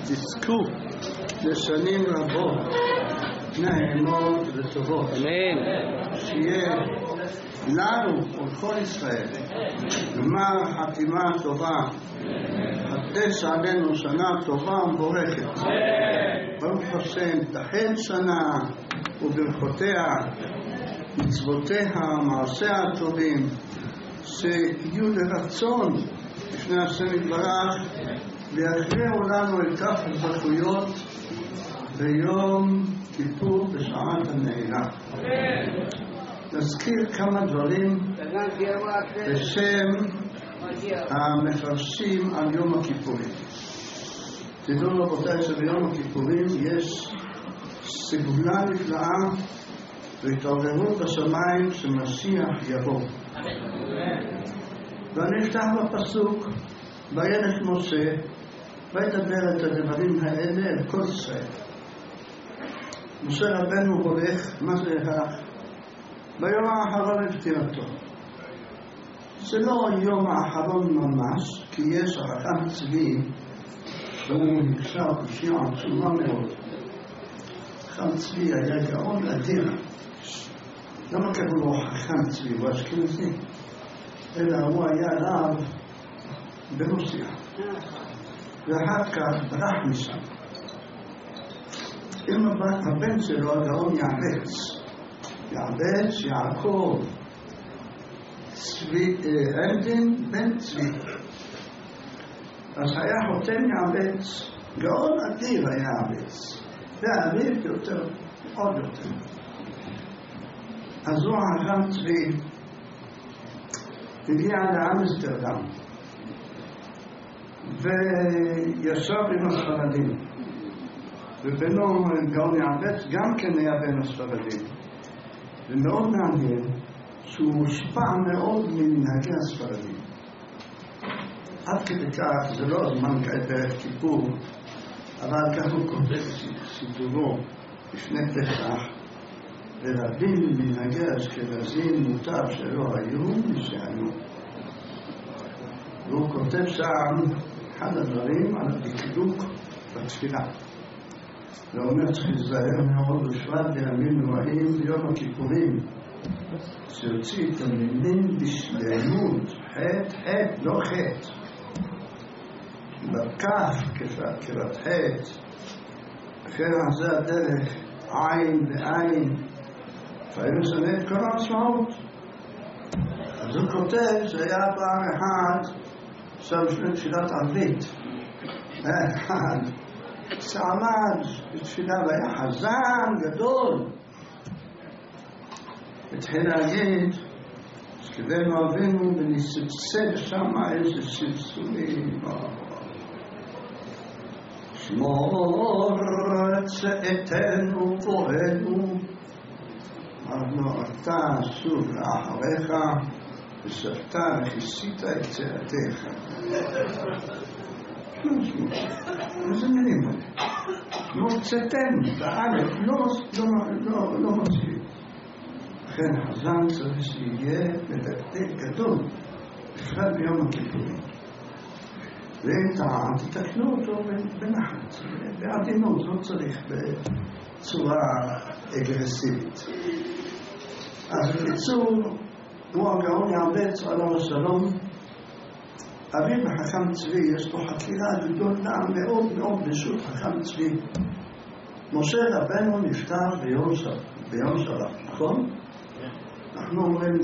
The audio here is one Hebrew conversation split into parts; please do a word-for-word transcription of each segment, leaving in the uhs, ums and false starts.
תזכו לשנים רבות, נעימות וטובות. אמן. שיהיה לנו ולכל ישראל גמר חתימה טובה, חדש עלינו שנה טובה ומבורכת. ברוך השם, תחל שנה וברכותיה, מצוותיה, מעשיה הטובים, שיהיו לרצון לפני השם יתברך, ויכריעו לנו את כף הזכויות ביום כיפור בשעת הנעילה. נזכיר כמה דברים בשם המפרשים על יום הכיפורים. תדעו רבותיי שביום הכיפורים יש סגולה נפלאה והתעוררות בשמיים שמשיח יבוא. ואני אפתח בפסוק, וילך משה וידבר את הדברים האלה אל כל ישראל. משה רבנו הולך, מה זה הלך? ביום האחרון לפטירתו. זה לא היום האחרון ממש, כי יש החכם צבי, והוא נקשר קושייה עצומה מאוד. חכם צבי היה גאון אדיר. למה קראו לו חכם צבי? הוא אשכנזי. אלא הוא היה רב ברוסיה. ואחר כך ברח משם. עם הבן שלו, הגאון יעבץ. יעבץ, יעקב, צבי, עדן בן צבי. אז היה חותם יעבץ, גאון אדיר היה יעבץ. ואביב יותר, עוד יותר. אז הוא החכם צבי הגיע לאמסטרדם וישב עם הספרדים, ובינו גאון יעבץ גם כן היה בין הספרדים, ומאוד מעניין שהוא מושפע מאוד ממנהגי הספרדים. עד כדי כך, זה לא הזמן כעת בערב כיפור, אבל כך הוא כותב סידורו לפני פסח, ורבים ממנהגי האשכנזים מוטב שלא היו משהיו. והוא כותב שם אחד הדברים על הדקדוק בתפילה. הוא אומר צריך להיזהר מאוד בפרט בימים נוראים ביום הכיפורים, שיוציא את המילים בשלמות, חטא, חטא, לא חטא. בכף כבת חטא, אחר זה הדרך עין ועין, והוא משנה את כל המשמעות. אז הוא כותב שהיה פעם אחד, עכשיו לפני תפילת ערבית, אחד שעמד בתפילה והיה חזן גדול, התחיל להגיד שכבנו אבינו ונסבסד שם איזה סבסומים, שמור צאתנו פוענו, אמרנו אתה שוב לאחריך ושבת וכיסית את צאתך. איזה מילים האלה? לא צאתנו, באלף, לא מוצאים. לכן חזן צריך שיהיה מדקדק גדול, בפרט ביום הכיפורים. ואם טעה, תתקנו אותו בנחת, בעדינות, לא צריך בצורה אגרסיבית. אז בקיצור, הוא הגאון יעבץ עליו השלום. אביו החכם צבי, יש לו חקירה גדולה מאוד מאוד בשו"ת חכם צבי. משה רבנו נפטר ביום שבת, ביום שבת, נכון? אנחנו אומרים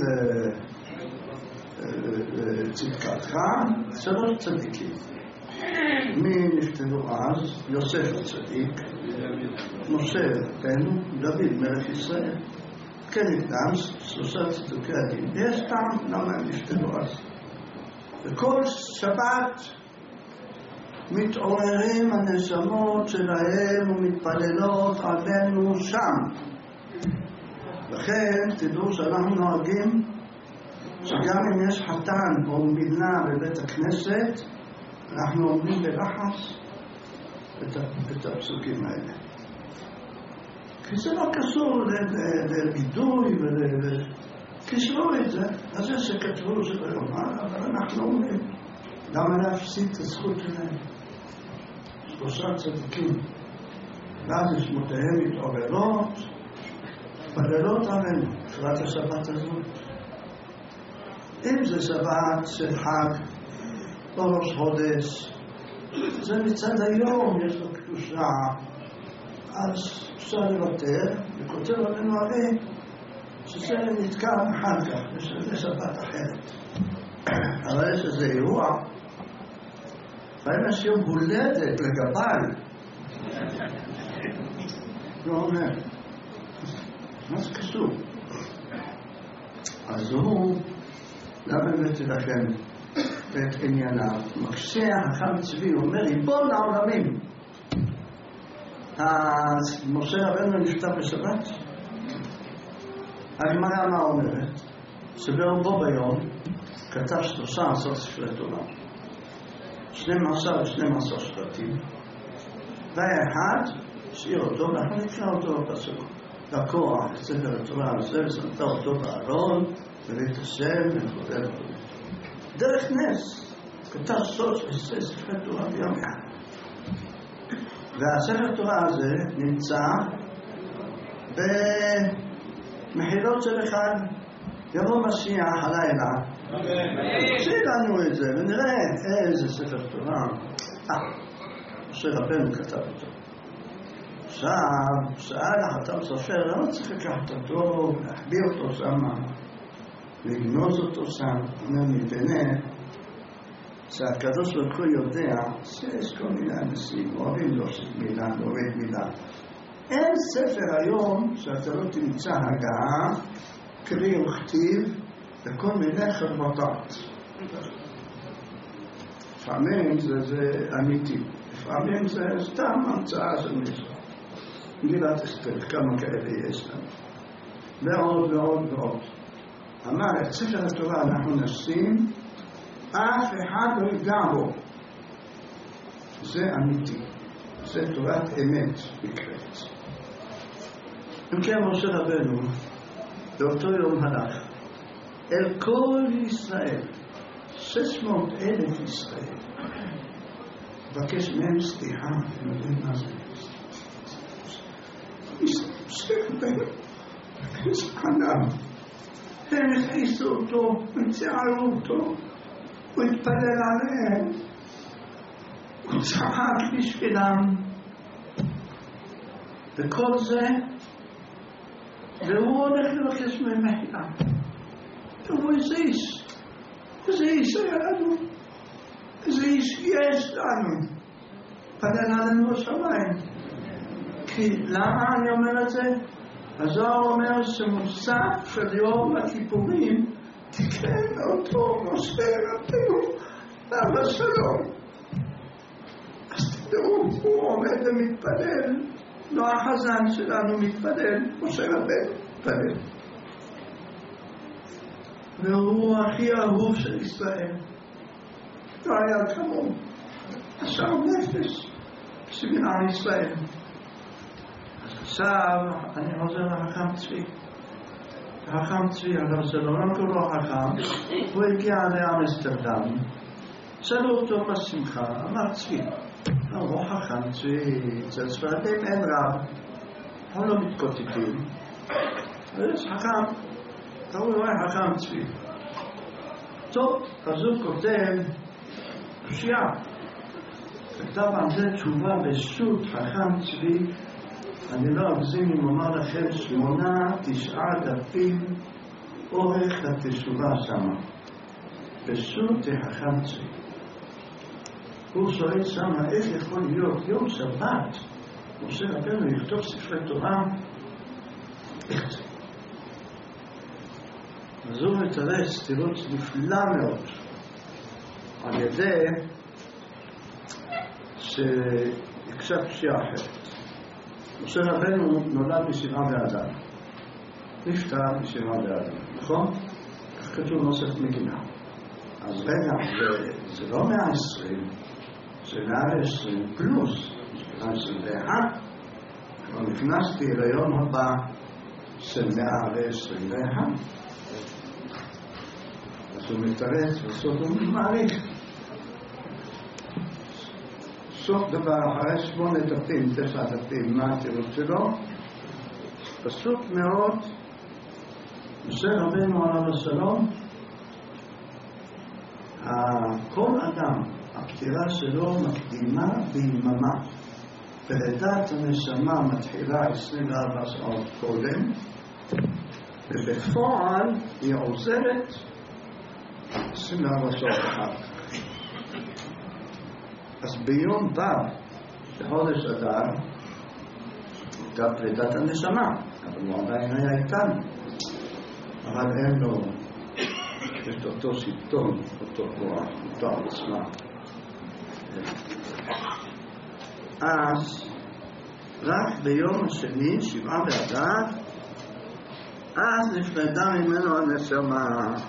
צדקתך, שלוש צדיקים. מי נפטרו אז? יוסף הצדיק, משה רבנו, דוד מלך ישראל. כן נקדם, שלושה צדוקי הדין. יש טעם למה הם נפטרו אז. וכל שבת מתעוררים הנשמות שלהם ומתפללות עלינו שם. לכן תדעו שאנחנו נוהגים שגם אם יש חתן או מילה בבית הכנסת, אנחנו עומדים בלחץ את הפסוקים האלה. כי זה לא קשור לבידוי וקישרו את זה, אז זה שכתבו שזה יאמר, אבל אנחנו אומרים, למה להפסיד את הזכות שלהם? שלושה צדיקים, ואז שמותיהם מתעוררות, בלילות עלינו, לקראת השבת הזאת. אם זה שבת של חג, או ראש חודש, זה מצד היום, יש לו קדושה, אז אפשר לוותר, וכותב עלינו הרי, שזה נתקע אחר כך, ושזה שבת אחרת. אבל יש איזה אירוע, ואם יש יום הולדת לגביי, לא אומר, מה זה קשור? אז הוא, לא באמת לכם את ענייניו, מקשה החכם צבי, הוא אומר, ריבון העולמים. אז משה רבנו נפטר בשבת, הגמרא מה אומרת? שברובו ביום כתב שלושה עשר ספרי תורה, שנים עשר ושנים עשר שבטים, והאחד שאיר אותו, ואנחנו נקרא אותו בפסוק. לקוח, ספר התורה הזה, ושמת אותו בארון, בבית השם, וכו' וכו'. דרך נס, כתב שלוש עשרה ספרי תורה ביום אחד. והספר התורה הזה נמצא במחילות של אחד. יבוא משיח הלילה, שיהיה לנו את זה, ונראה איזה ספר תורה. אה, משה רבנו כתב אותו. עכשיו, שאל החתם סופר, למה צריך לקחת אותו, להחביא אותו שם, לגנוז אותו שם? אומר מפני שהקדוש ברוך הוא יודע שיש כל מיני אנשים אוהבים להוסיף מילה, להוריד מילה. אין ספר היום שאתה לא תמצא הגעה, קרי וכתיב, וכל מיני חרבטות. לפעמים זה, זה אמיתי, לפעמים זה סתם המצאה של מישהו. מגילת אסתר, כמה כאלה יש לנו. ועוד ועוד ועוד. אמר, את ספר התורה אנחנו נשים, אף אחד לא יגע בו. זה אמיתי. זה תורת אמת נקראת. אם כן, משה רבנו, באותו יום הלך, אל כל ישראל, שש מאות אלף ישראל, בקש מהם סליחה, אתם יודעים מה זה? משה רבנו, בקש חנם, הם הכניסו אותו, הם צערו אותו, הוא התפלל עליהם, הוא צחק בשבילם, וכל זה, והוא הולך לבקש מהם מחילה. הוא איזה איש, איזה איש היה לנו, איזה איש יש לנו, פדל עלינו בשמיים. כי למה אני אומר את זה? הזוהר אומר שמוסף של יום הכיפורים תיקן אותו משה רבנו אבא שלום. אז תדעו, הוא עומד ומתפלל, לא החזן שלנו מתפלל, משה רבנו מתפלל. והוא הכי אהוב של ישראל. לא היה כמוהו. עשר נפש בשביל עם ישראל. אז עכשיו אני חוזר לחכם צבי. החכם צבי, אבל זה לא רק לא חכם, הוא הגיע לאמסטרדם. שאלו אותו בשמחה, אמר צבי, לא חכם צבי, אצל ספרדים אין רב, הם לא מתקוטטים. ויש חכם, תראו רואה חכם צבי. טוב, אז הוא כותב פשיעה. כתב על זה תשובה בשו"ת חכם צבי, אני לא אגזים אם אומר לכם שמונה, תשעה דפים אורך התשובה שמה. בשו"ת חכם צבי. הוא שואל שמה איך יכול להיות יום שבת, משה רבנו לכתוב ספרי תורה, איך זה? אז הוא מתרץ תירוץ נפלא מאוד על ידי שהקשה פשיעה אחרת. משה רבנו נולד בשבעה באדר, נפטר בשבעה באדר, נכון? כך כתוב נוסף מגינה. אז רגע, זה, זה לא מאה עשרים, זה מאה עשרים פלוס, זה מאה עשרים ואחת. כבר נכנסתי ליום הבא של מאה עשרים ואחת. אז הוא מתרץ, בסוף הוא מעריך בסוף דבר אחרי שמונה דפים, תשע דפים, מה התירוץ שלו? פשוט מאוד, משה רבנו עליו השלום, כל אדם, הפטירה שלו מקדימה ביממה. פרידת הנשמה מתחילה עשרים וארבע שעות קודם, ובפועל היא עוזרת עשרים וארבע שעות אחר כך. אז ביום ו' בחודש אדר הייתה פרידת הנשמה, אבל הוא עדיין היה איתנו, אבל אין לו את אותו שלטון, אותו כוח, אותו עוצמה. אז רק ביום השני, שבעה באדר, אז נפרדה ממנו הנשמה.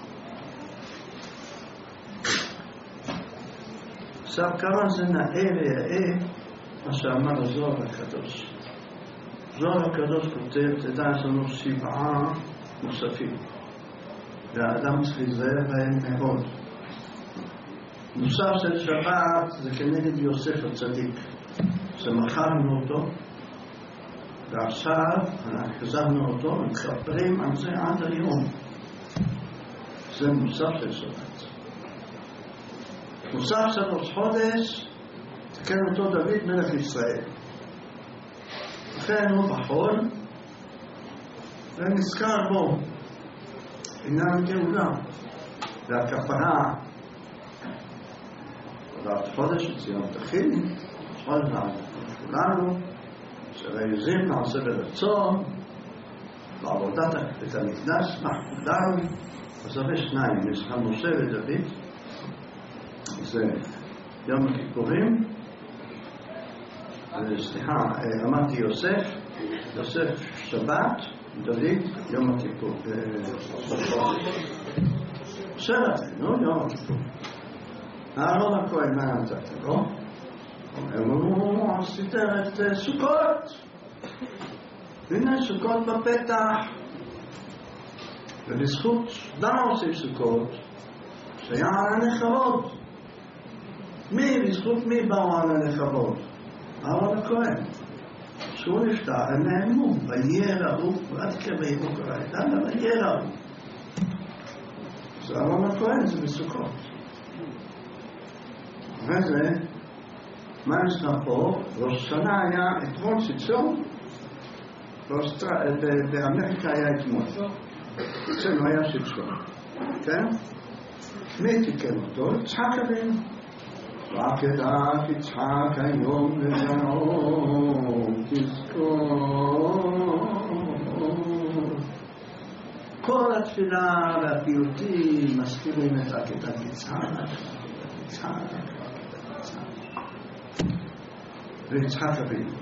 עכשיו כמה זה נאה ויאה מה שאמר הזוהר הקדוש. זוהר הקדוש כותב, תדע, יש לנו שבעה נוספים, והאדם צריך להיזהר בהם מאוד. מוסר של שבת זה כנגד יוסף הצדיק, שמכרנו אותו, ועכשיו אנחנו חזרנו אותו ומתחברים על זה עד היום. זה מוסר של שבת. מוסר של ראש חודש, תקן אותו דוד מלך ישראל. לכן הוא בחול, ונזכר בו עניין גאולה, והכפרה. עבודת חודש ציון תחיל, חודש כולנו, שרעיזים נעשה ברצון, בעבודת את המקדש, כולנו, אז הרבה שניים, יש לך משה ודוד, זה יום הכיפורים, סליחה, אמרתי יוסף, יוסף שבת, דוד, יום הכיפור, שבט, נו, יום הכיפור. אהרון הכהן, מה נתת, לא? אמרו, עשית את סוכות. הנה סוכות בפתח. ובזכות למה עושים סוכות? שהיה על הנחבות. מי, בזכות מי באו על הנחבות? אהרון הכהן. שהוא נפטר, הם נעלמו, ויראו, ועד כביהו קרא את אדם, ויראו. אז אהרון הכהן זה בסוכות. וזה, מה יש לך פה? ראש שנה היה אתמול שלשום, באמריקה היה אתמול. אצלנו היה שלשום. כן? מי תיקן אותו? יצחק אבינו. רק ידעת יצחק היום לבנו, תזכור. כל התפילה והפיוטים מזכירים את עקדת יצחק, יצחק, ויצחק אבינו.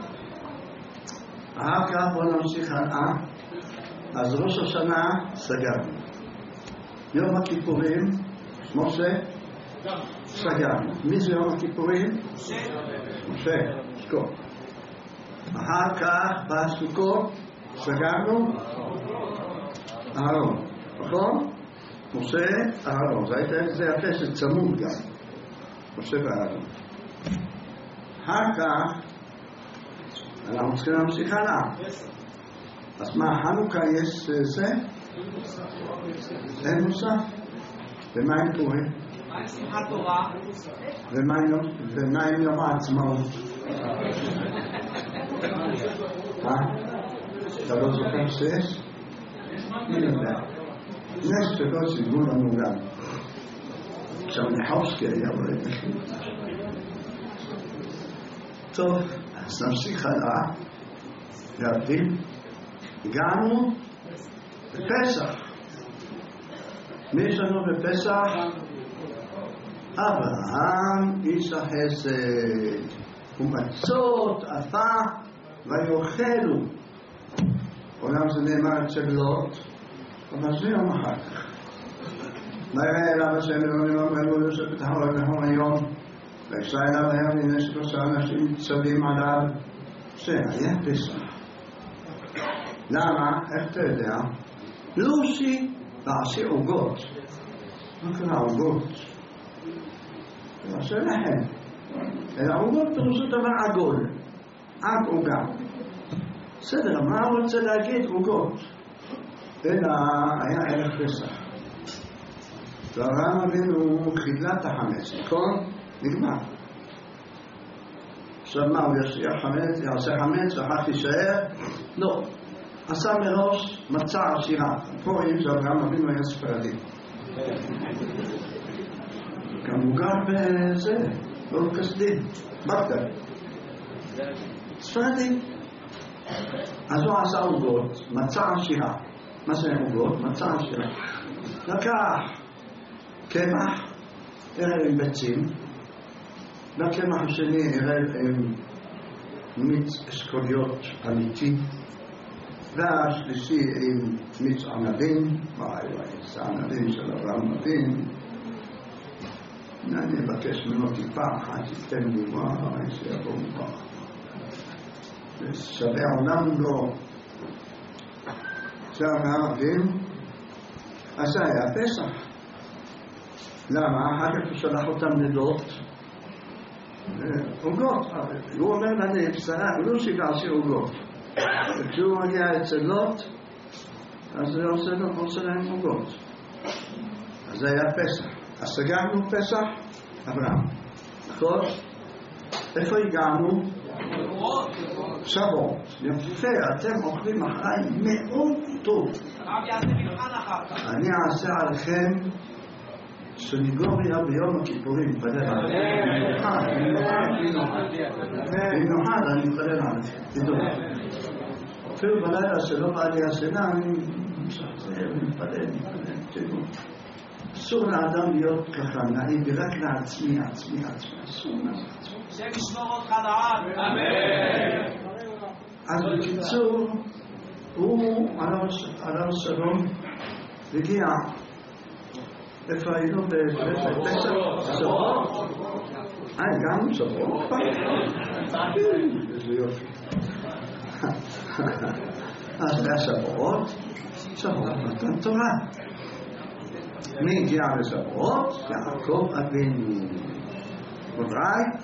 אחר כך בוא נמשיך הלאה. אז ראש השנה סגרנו. יום הכיפורים, משה, סגרנו. מי זה יום הכיפורים? משה. משה, סגור. אחר כך בסוכות סגרנו אהרון. נכון? משה, אהרון. זה יפה שצמוד גם. משה ואהרון. אחר כך אנחנו צריכים להמשיך הלאה. אז מה, חנוכה יש זה? אין מוסף. ומה עם פורים? מה עם שמחת תורה? ומה עם יום העצמאות? אה? אתה לא זוכר שיש? מי יודע? יש שלא סיגו לנו גם. עכשיו נחושקי היה רואה את החינוך. טוב, אז נמשיך הלאה. להבדיל. הגענו בפסח. מי יש לנו בפסח? אברהם איש החסד, ומצות עפה ויאכלו. אומנם זה נאמר אצל לוט, אבל זה יום אחר כך. וירא אליו השם אלוהים ואומר לו יוסף את החורף נכון היום, וישא אליו היום הנה שלושה אנשים צבים עליו. זה היה פסח. למה? איך אתה יודע? לוסי ועשי עוגות. מה קרה עוגות? ועשה לחם. אלא עוגות פירושו דבר עגול, עג עוגה. בסדר, מה הוא רוצה להגיד עוגות? אלא היה ערב פסח. ואברהם אבינו חידלה את החמץ, נכון? נגמר. עכשיו מה, הוא יעשה חמץ, יעשה חמץ, ואחר תישאר? לא. עשה מראש מצע עשירה. פה רואים שאברהם אבינו היה ספרדי. גם הוא גר בזה, לא כסדים, בקטר. ספרדי. אז הוא עשה עוגות, מצע עשירה. מה זה עוגות? מצע עשירה. לקח קמח, ערב עם ביצים, והקמח השני ערב עם מיץ אסכוליות אמיתי, והשלישי עם מיץ ענבים, וואי וואי, זה ענבים של אברהם אבינו. אני אבקש ממנו טיפה אחת, תתן לי וואי, שיבוא מברח. זה שווה עולם לא. זה אברהם אבינו, אז זה היה פסח. למה? אחר כך הוא שלח אותם לדות עוגות. הוא אומר להם בשרה, הוא לא שיגעשי עוגות. וכשהוא מגיע אצל לוט, אז הוא עושה להם עוגות. אז זה היה פסח. אז סגרנו פסח, אברהם. נכון? איפה הגענו? שבוע. יפה, אתם אוכלים אחרי מאוד טוב. אני אעשה עליכם סניגוריה ביום הכיפורים, מתפלל עליכם. במיוחד אני מתפלל עליכם. תדעו. אפילו בלילה שלא בא לי השינה, אני משחזר, מתפלל, מתפלל, תדעו. אסור לאדם להיות ככה, נעים רק לעצמי, עצמי, עצמי, אסור לעצמי. השם ישמור אותך לעד. אמן. אז בקיצור, הוא עליו השלום הגיע. איפה היינו בפסח? שבועות? אה, גם שבועות? איזה יופי. אז זה השבועות? שבועות מתן תורה. מי הגיע לשבועות? יעקב אבינו. Good night.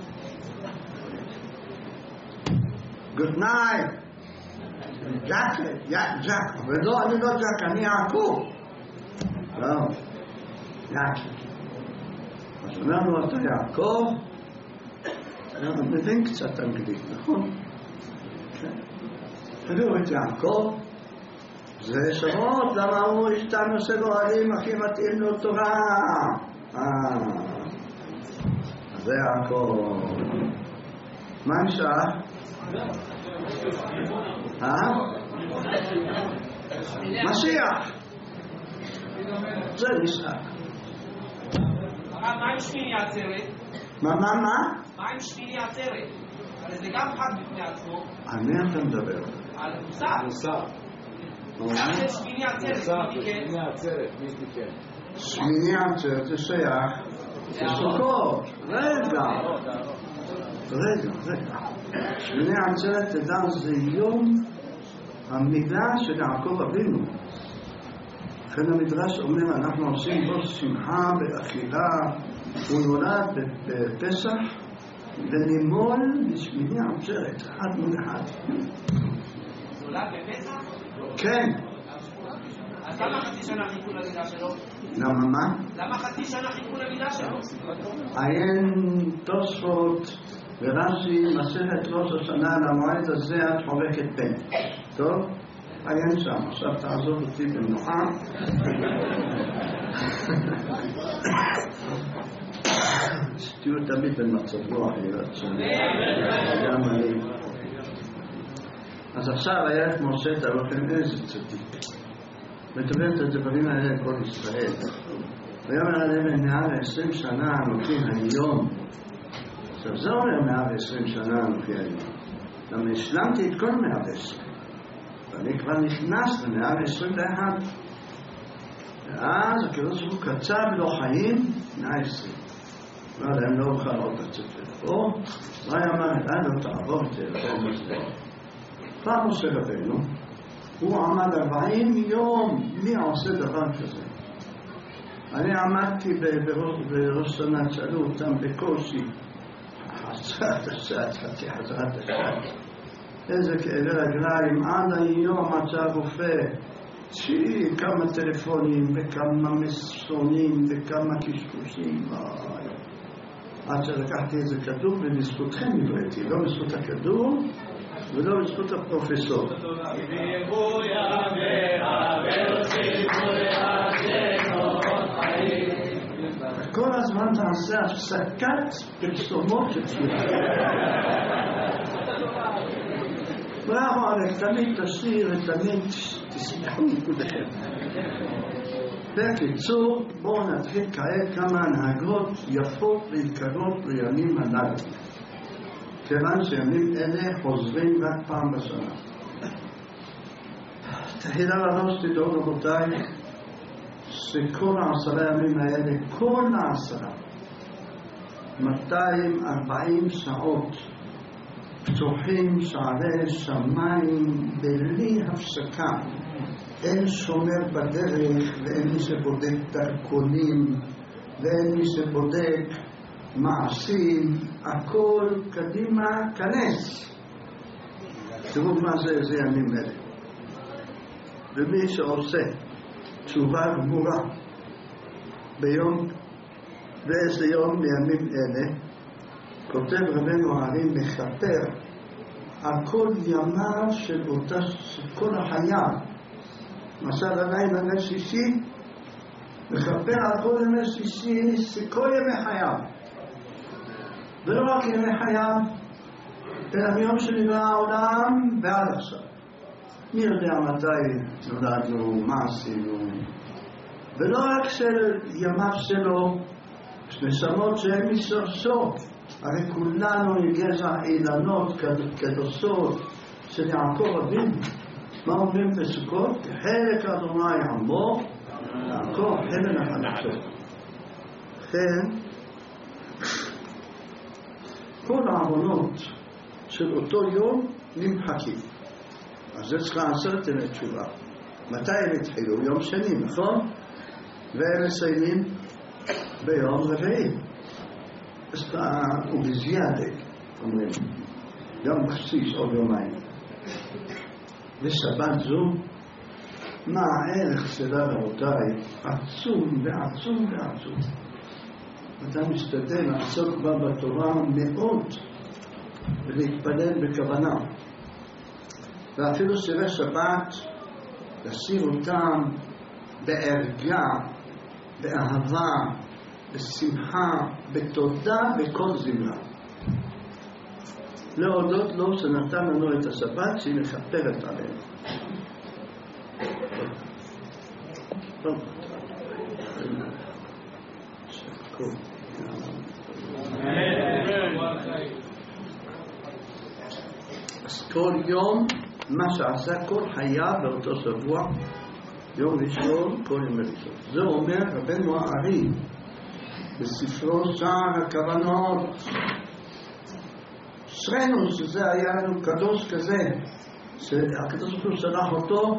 Good night. ג'ק, ג'ק. אבל לא, אני לא ג'ק, אני יעקב. לא. יעקב. אז אמרנו, אתה יעקב, אני מבין קצת אנגלית, נכון? תביאו את יעקב, זה שבועות, למה הוא השתנו שגואלים הכי מתאים לו תורה? אה, זה יעקב. מה נשאר? אה? משיח. זה נשאר. מה עם שמיני עצרת? מה, מה, מה? מה עם שמיני עצרת? הרי זה גם חג בפני עצמו. על מי אתה מדבר? על מוסר. מוסר. גם זה שמיני עצרת, מי תיקן? שמיני עצרת, מי תיקן? שמיני עצרת זה שייך לסוכות. רגע. רגע, רגע. שמיני עצרת תדע זה יום המקדש של יעקב אבינו. לכן המדרש אומר, אנחנו עושים בו שמחה באכילה, הוא נולד בפסח, ונימול בשמיני עצרת, אחד מול אחד. נולד בפסח? כן. אז למה חצי שנה חיכו ללידה שלו? למה מה? למה חצי שנה חיכו ללידה שלו? עיין תוספות ורש"י מסכת ראש השנה למועד הזה את חורקת בן. טוב? עיין שם. עכשיו תעזוב אותי במנוחה. תהיו תמיד במצב רוח להיות שם. גם אני. אז עכשיו היה את משה תאוכם איזה צדיק. מטבל את הדברים האלה כל ישראל. ויאמר עליהם מעל עשרים שנה אנוכי היום. עכשיו זה אומר מעל עשרים שנה אנוכי היום. למה השלמתי את כל מעל עשרים. ואני כבר נכנס למעל עשרים ואחת. ואז הקדוש ברוך הוא קצב לו חיים מאה עשרים. לא יודע, הם לא אוכל עוד לצאת לפה. מה אמר אליי? לא תעבור את זה. פעם משה רבנו, הוא עמד ארבעים יום, מי עושה דבר כזה? אני עמדתי בראש שנה, שאלו אותם בקושי, חזרת השעת, חצי חזרת השעת. איזה כאבי רגליים, עד היום מצא רופא. תשיעי כמה טלפונים וכמה מסרונים וכמה קשקושים. עד שלקחתי איזה כדור ובזכותכם נבראתי, לא בזכות הכדור ולא בזכות הפרופסור. כל הזמן תעשה הפסקת פרסומות של תפילה. בראבו עליך, תמיד תשאיר ותמיד תשמחו נקודכם. בקיצור, בואו נתחיל כעת כמה הנהגות יפות ויקרות לימים הללו, כיוון שימים אלה חוזרים רק פעם בשנה. תחילה לראש תדעו רבותיי, שכל העשרה ימים האלה, כל העשרה, מאתיים וארבעים שעות, פתוחים שערי שמיים בלי הפסקה. אין שומר בדרך ואין מי שבודק דרכונים ואין מי שבודק מעשים, הכל קדימה כנס. תראו מה זה זה ימים אלה. ומי שעושה תשובה גמורה ביום ואיזה יום מימים אלה, כותב רבנו הרי מכפר על כל ימיו של אותה, כל החייו. למשל הלילה ימי שישי, מכפר על כל ימי שישי שכל ימי חייו, ולא רק ימי חייו, אלא מיום שנברא העולם ועד עכשיו. מי יודע מתי נולדנו, מה עשינו, ולא רק של ימיו שלו, נשמות שהן משורשו. הרי כולנו מגזע אילנות קדושות של יעקב אבינו. מה אומרים בסוכות? חלק אדוני עמו, יעקב חבל נחלתו. לכן, כל העוונות של אותו יום נמחקים. אז זה צריכה עשרת ימי תשובה. מתי הם התחילו? יום שני, נכון? והם מסיימים ביום רביעי. ובזיאדה, אומרים, יום בסיס או יומיים. ושבת זו, מה הערך שלה רבותיי? עצום ועצום ועצום. אתה משתדל לעסוק בה בתורה מאוד ולהתפלל בכוונה. ואפילו שירי שבת, לשיר אותם בערגה, באהבה, בשמחה, בתודה, בכל זמרה. להודות לו שנתן לנו את השבת שהיא מכפרת עלינו. אז כל יום, מה שעשה כל חייו באותו שבוע, יום ראשון, כל יום ראשון. זה אומר רבנו הארי בספרו שער הכוונות, אשרינו שזה היה לנו קדוש כזה, שהקדוש ברוך הוא שלח אותו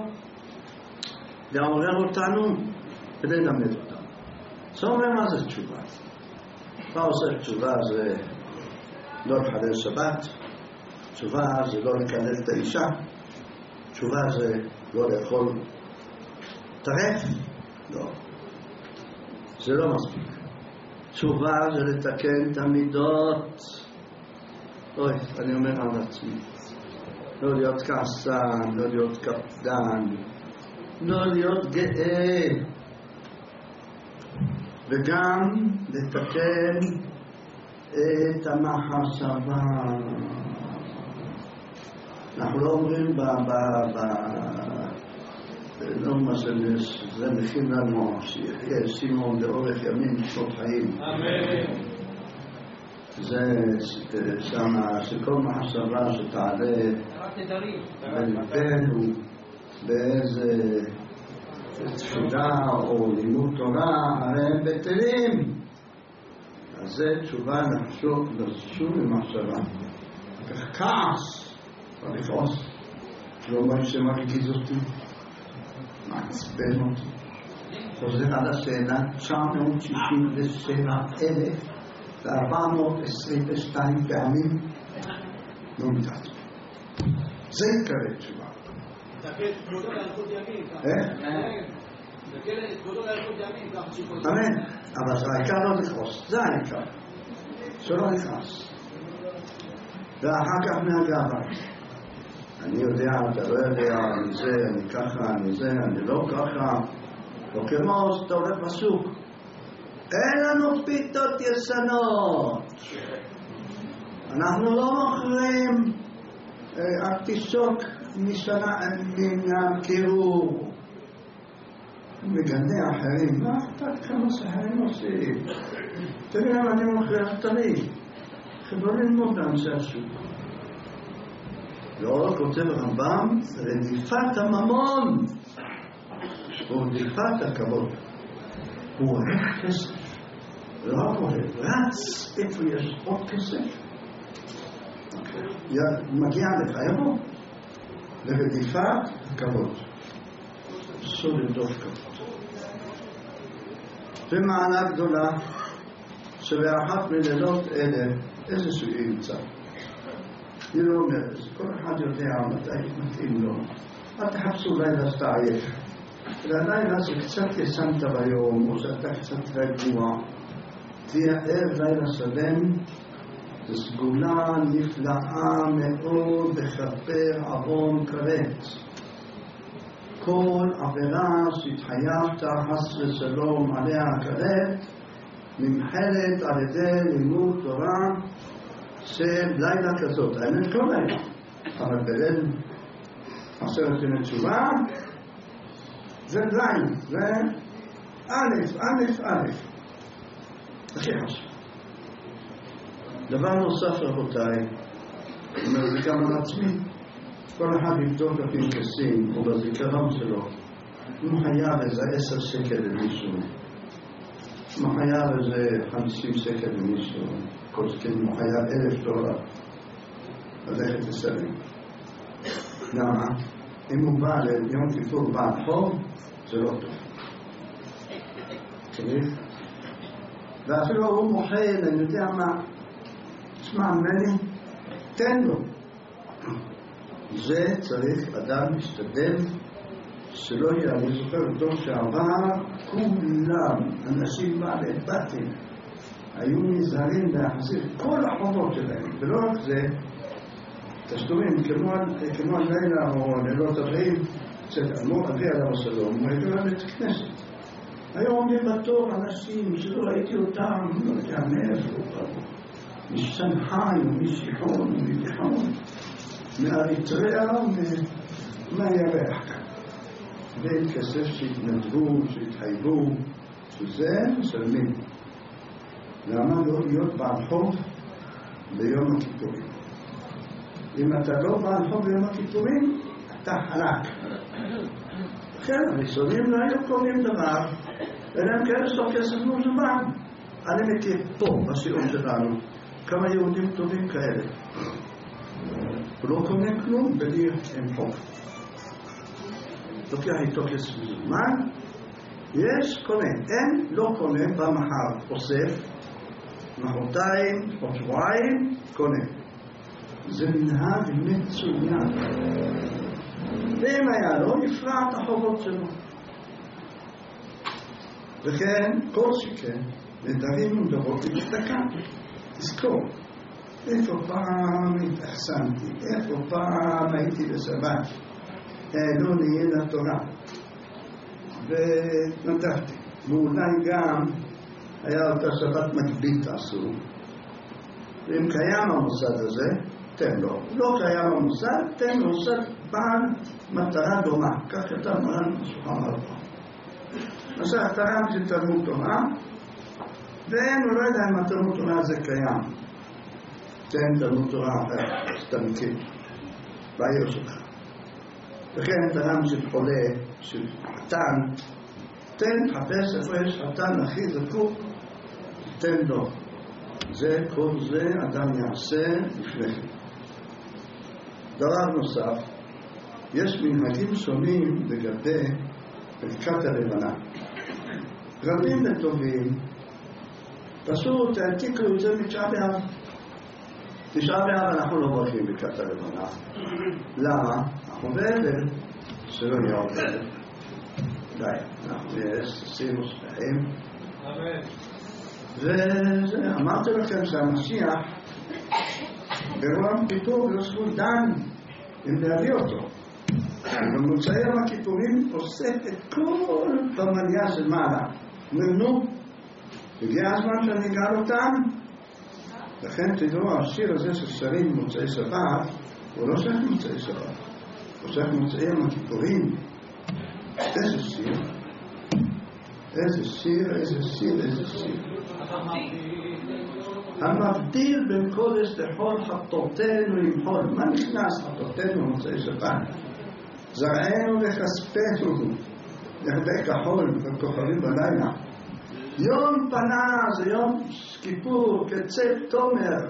לעורר אותנו כדי ללמד אותנו. זה אומר מה זה תשובה. מה עושה תשובה? זה לא לחלל שבת, תשובה זה לא לקלל את האישה, תשובה זה לא לאכול טרף, לא, זה לא מספיק. תשובה זה לתקן את המידות. אוי, אני אומר על עצמי, לא להיות כעסן, לא להיות קפדן, לא להיות גאה, וגם לתקן את המחשבה. אנחנו לא אומרים ב... ב... ב... לא מה שזה מכין לנו, שיחיה סימון לאורך ימים שנות חיים. אמן. זה שמה שכל מחשבה שתעלה בלבנו באיזה תפילה או לימוד תורה, הרי הם בטלים. אז זה תשובה נחשוב לשום למחשבה. כך כעס, לא לכעוס, לא אומר שמרגיז אותי, מעצבן אותי. חוזר על השאלה תשע מאות שישים ושבע אלף ו-ארבע מאות עשרים ושתיים פעמים לא מתעצבן. זה יקרה תשובה. אמן. אבל זה העיקר לא לכעוס, זה העיקר שלא לכעוס. ואחר כך מהגאווה, אני יודע, אתה לא יודע, אני זה, אני ככה, אני זה, אני לא ככה. או כמו שאתה הולך בסוג, אין לנו פיתות ישנות, אנחנו לא מוכרים ארטישוק משנה מהקירור. מגנה אחרים, מה אכפת כמה שחרים עושים? תראה למה אני מוכר טרי, חבר'ה ללמוד לאנשי השוק. ועוד כותב הרמב"ם, רדיפת הממון ורדיפת הכבוד, הוא אוהב כסף, לא אוהב, רץ איפה יש עוד כסף, מגיע לך יבוא לרדיפת הכבוד, סוד לדוף כבוד. ומעלה גדולה שבאחת מלילות אלה איזשהו ימצא, היא לא אומרת, כל אחד יודע מתי מתאים לו, אל תחפשו לילה שאתה עייף, והלילה זה קצת ישנת ביום או שאתה קצת רגוע, תהיה ערב לילה שלם, זו סגולה נפלאה מאוד לכפר עוון כרת. כל עבירה שהתחייבת חס ושלום עליה כרת נמחלת על ידי לימוד תורה של לילה כזאת. האמת כל לילה, אבל בליל עשרת ימי תשובה זה לילה, זה א', א', א', הכי חשוב. דבר נוסף רבותיי, אומר זה גם על עצמי, כל אחד יבדוק בפנקסים או בזיכרון שלו, הוא חייב איזה עשר שקל למישהו, הוא חייב איזה חמישים שקל למישהו, כל שקל הוא חייב אלף דולר, ללכת לסלים. למה? אם הוא בא ליום כיפור בעד חוב, זה לא טוב. צריך? ואפילו הוא מוחל, אני יודע מה, תשמע ממני, תן לו. זה צריך אדם להשתדל שלא יהיה. אני זוכר דור שעבר, כולם, אנשים בעלי בתים, היו נזהרים להחזיר כל החובות שלהם, ולא רק זה, תשלומים, כמו הלילה או לילות הבאים, שאמור אבי עליו השלום, הוא הייתה לבית כנסת. היום עומדים בתור אנשים שלא ראיתי אותם, לא יודע מאיפה, משנגחאי, משיחון, מביחון, מאריתריאה, מהירח. ואין כסף שהתנדבו, שהתחייבו, שזה משלמים. למה לא להיות בעל חוב ביום הכיפורים? אם אתה לא בעל חוב ביום הכיפורים, אתה חלק. כן, הראשונים לא היו קוראים דבר, אלא הם כאלה שלא כסף מוזמן. אני מכיר פה, בשיעור שלנו, כמה יהודים טובים כאלה. הוא לא קונה כלום בלי הם חוב. לוקח איתו כסף מוזמן, יש קונה, אין לא קונה במחר, אוסף, מחרתיים או שבועיים, קונה. זה מנהג מצוין. ואם היה לו, יפרע את החובות שלו. וכן, כל שכן, נדרים ודורות להשתקע. תזכור, איפה פעם התאכסנתי, איפה פעם הייתי בשבת, העלו לי אל התורה, ונדבתי. ואולי גם היה אותה שבת מקבית עשו. ואם קיים המוסד הזה, תן לו. לא קיים המוסד, תן לו מוסד בעל מטרה דומה. כך כתב מרן בשולחן ערוך. למשל, תרם של תלמוד תורה, ואין, הוא לא יודע אם התלמוד תורה הזה קיים. תן תלמוד תורה אחר, שאתה מכיר, בעיר שלך. וכן תרם של חולה, של חתן, תן, חפש איפה יש חתן הכי זקוק, תן לו. זה, כל זה אדם יעשה לפני כן. דבר נוסף, יש מנהגים שונים לגבי ברכת הלבנה. רבים וטובים תעשו, תעתיקו את זה מתשעה באב. תשעה באב אנחנו לא ברכים בקעת הלבנה. למה? אנחנו באבל, שלא נהיה עוד אבל. די, אנחנו עשינו שמחים. ואמרתי לכם שהמשיח ברוב כיפור יוספו דן אם להביא אותו. במוצאי יום הכיפורים עושה את כל במניה של מעלה. נו, הגיע הזמן שאני אגל אותם. לכן תדעו, השיר הזה של שרים מוצאי שבת הוא לא שייך מוצאי שבת, הוא שייך מוצאי יום הכיפורים. איזה שיר, איזה שיר, איזה שיר, איזה שיר. המבדיל בין קודש לחול חטאותינו עם חול. מה נכנס חטאותינו במוצאי שבת? זרענו וכספנו יחדי כחול וכוכבים בלילה. יום פנה זה יום כיפור כצל תומר,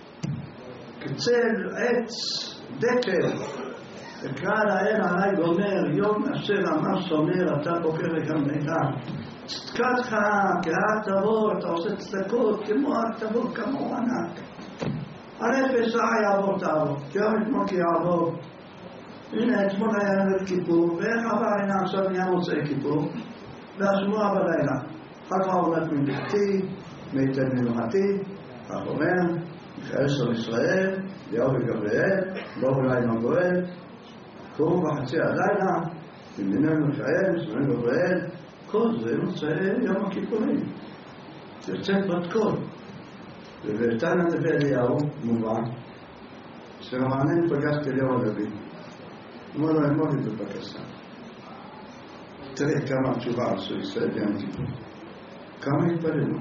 כצל עץ דקל. אקרא לאל עלי גומר, יום אשר אמר שומר, אתה בוקר וגם ביתה. צדקתך כהר תבור, אתה עושה צדקות כמו הר תבור, כמו ענק. הנפש רע יעבור תעבור, כי יום אתמול כי יעבור. הנה אתמול היה נבד כיפור, ואיך עבר הנה עכשיו נהיה מוצאי כיפור, והשמוע בלילה. אחר כך הולך מביתי, מיתן מנוחתי, כך אומר, מיכאל של ישראל, ליאור וגבריאל, לא אולי עם הגואל, קורו בחצי הלילה, במינם מיכאל, שמיים גבריאל, כל זה מוצאי יום הכיפורים. יוצאת בת קול. ובתנא נבי אליהו, מובן, שמרענן פגשתי אליהו הגבי. אמר לו, אמור לי בבקשה. תראה כמה התשובה עשו ישראל ביום כיפור. כמה התפללו,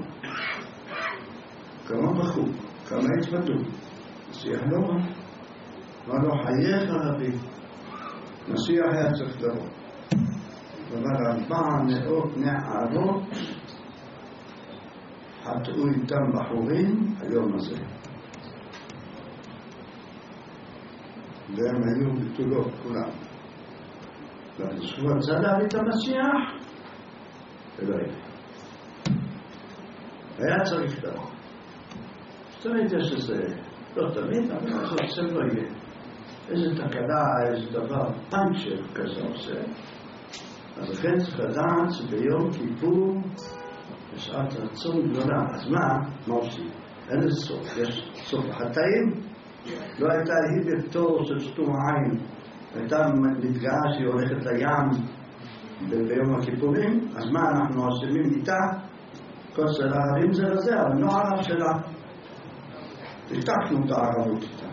כמה בכו, כמה התוודו. משיח לא בא. אמר לו, חייך רבי. משיח היה צריך לבוא. אבל ארבע מאות נערות חטאו איתם בחורים היום הזה. והם היו בתולות כולם. והשבוע רצה להביא את המשיח ולא היה. היה צריך דבר. תמיד יש איזה, לא תמיד, אבל זה לא יהיה. איזה תקלה, איזה דבר, פאנצ'ר כזה עושה. אז לכן צריך לדעת שביום כיפור יש שעת רצון גדולה. אז מה? מה עושים? אין איזה סוף. יש סוף החטאים. לא הייתה היא בתור של שתום עין. הייתה מתגאה שהיא הולכת לים ביום הכיפורים. אז מה אנחנו עושים איתה? כל של הערבים זה לזה, אבל לא הערב שלה. פיתחנו את הערבות איתה.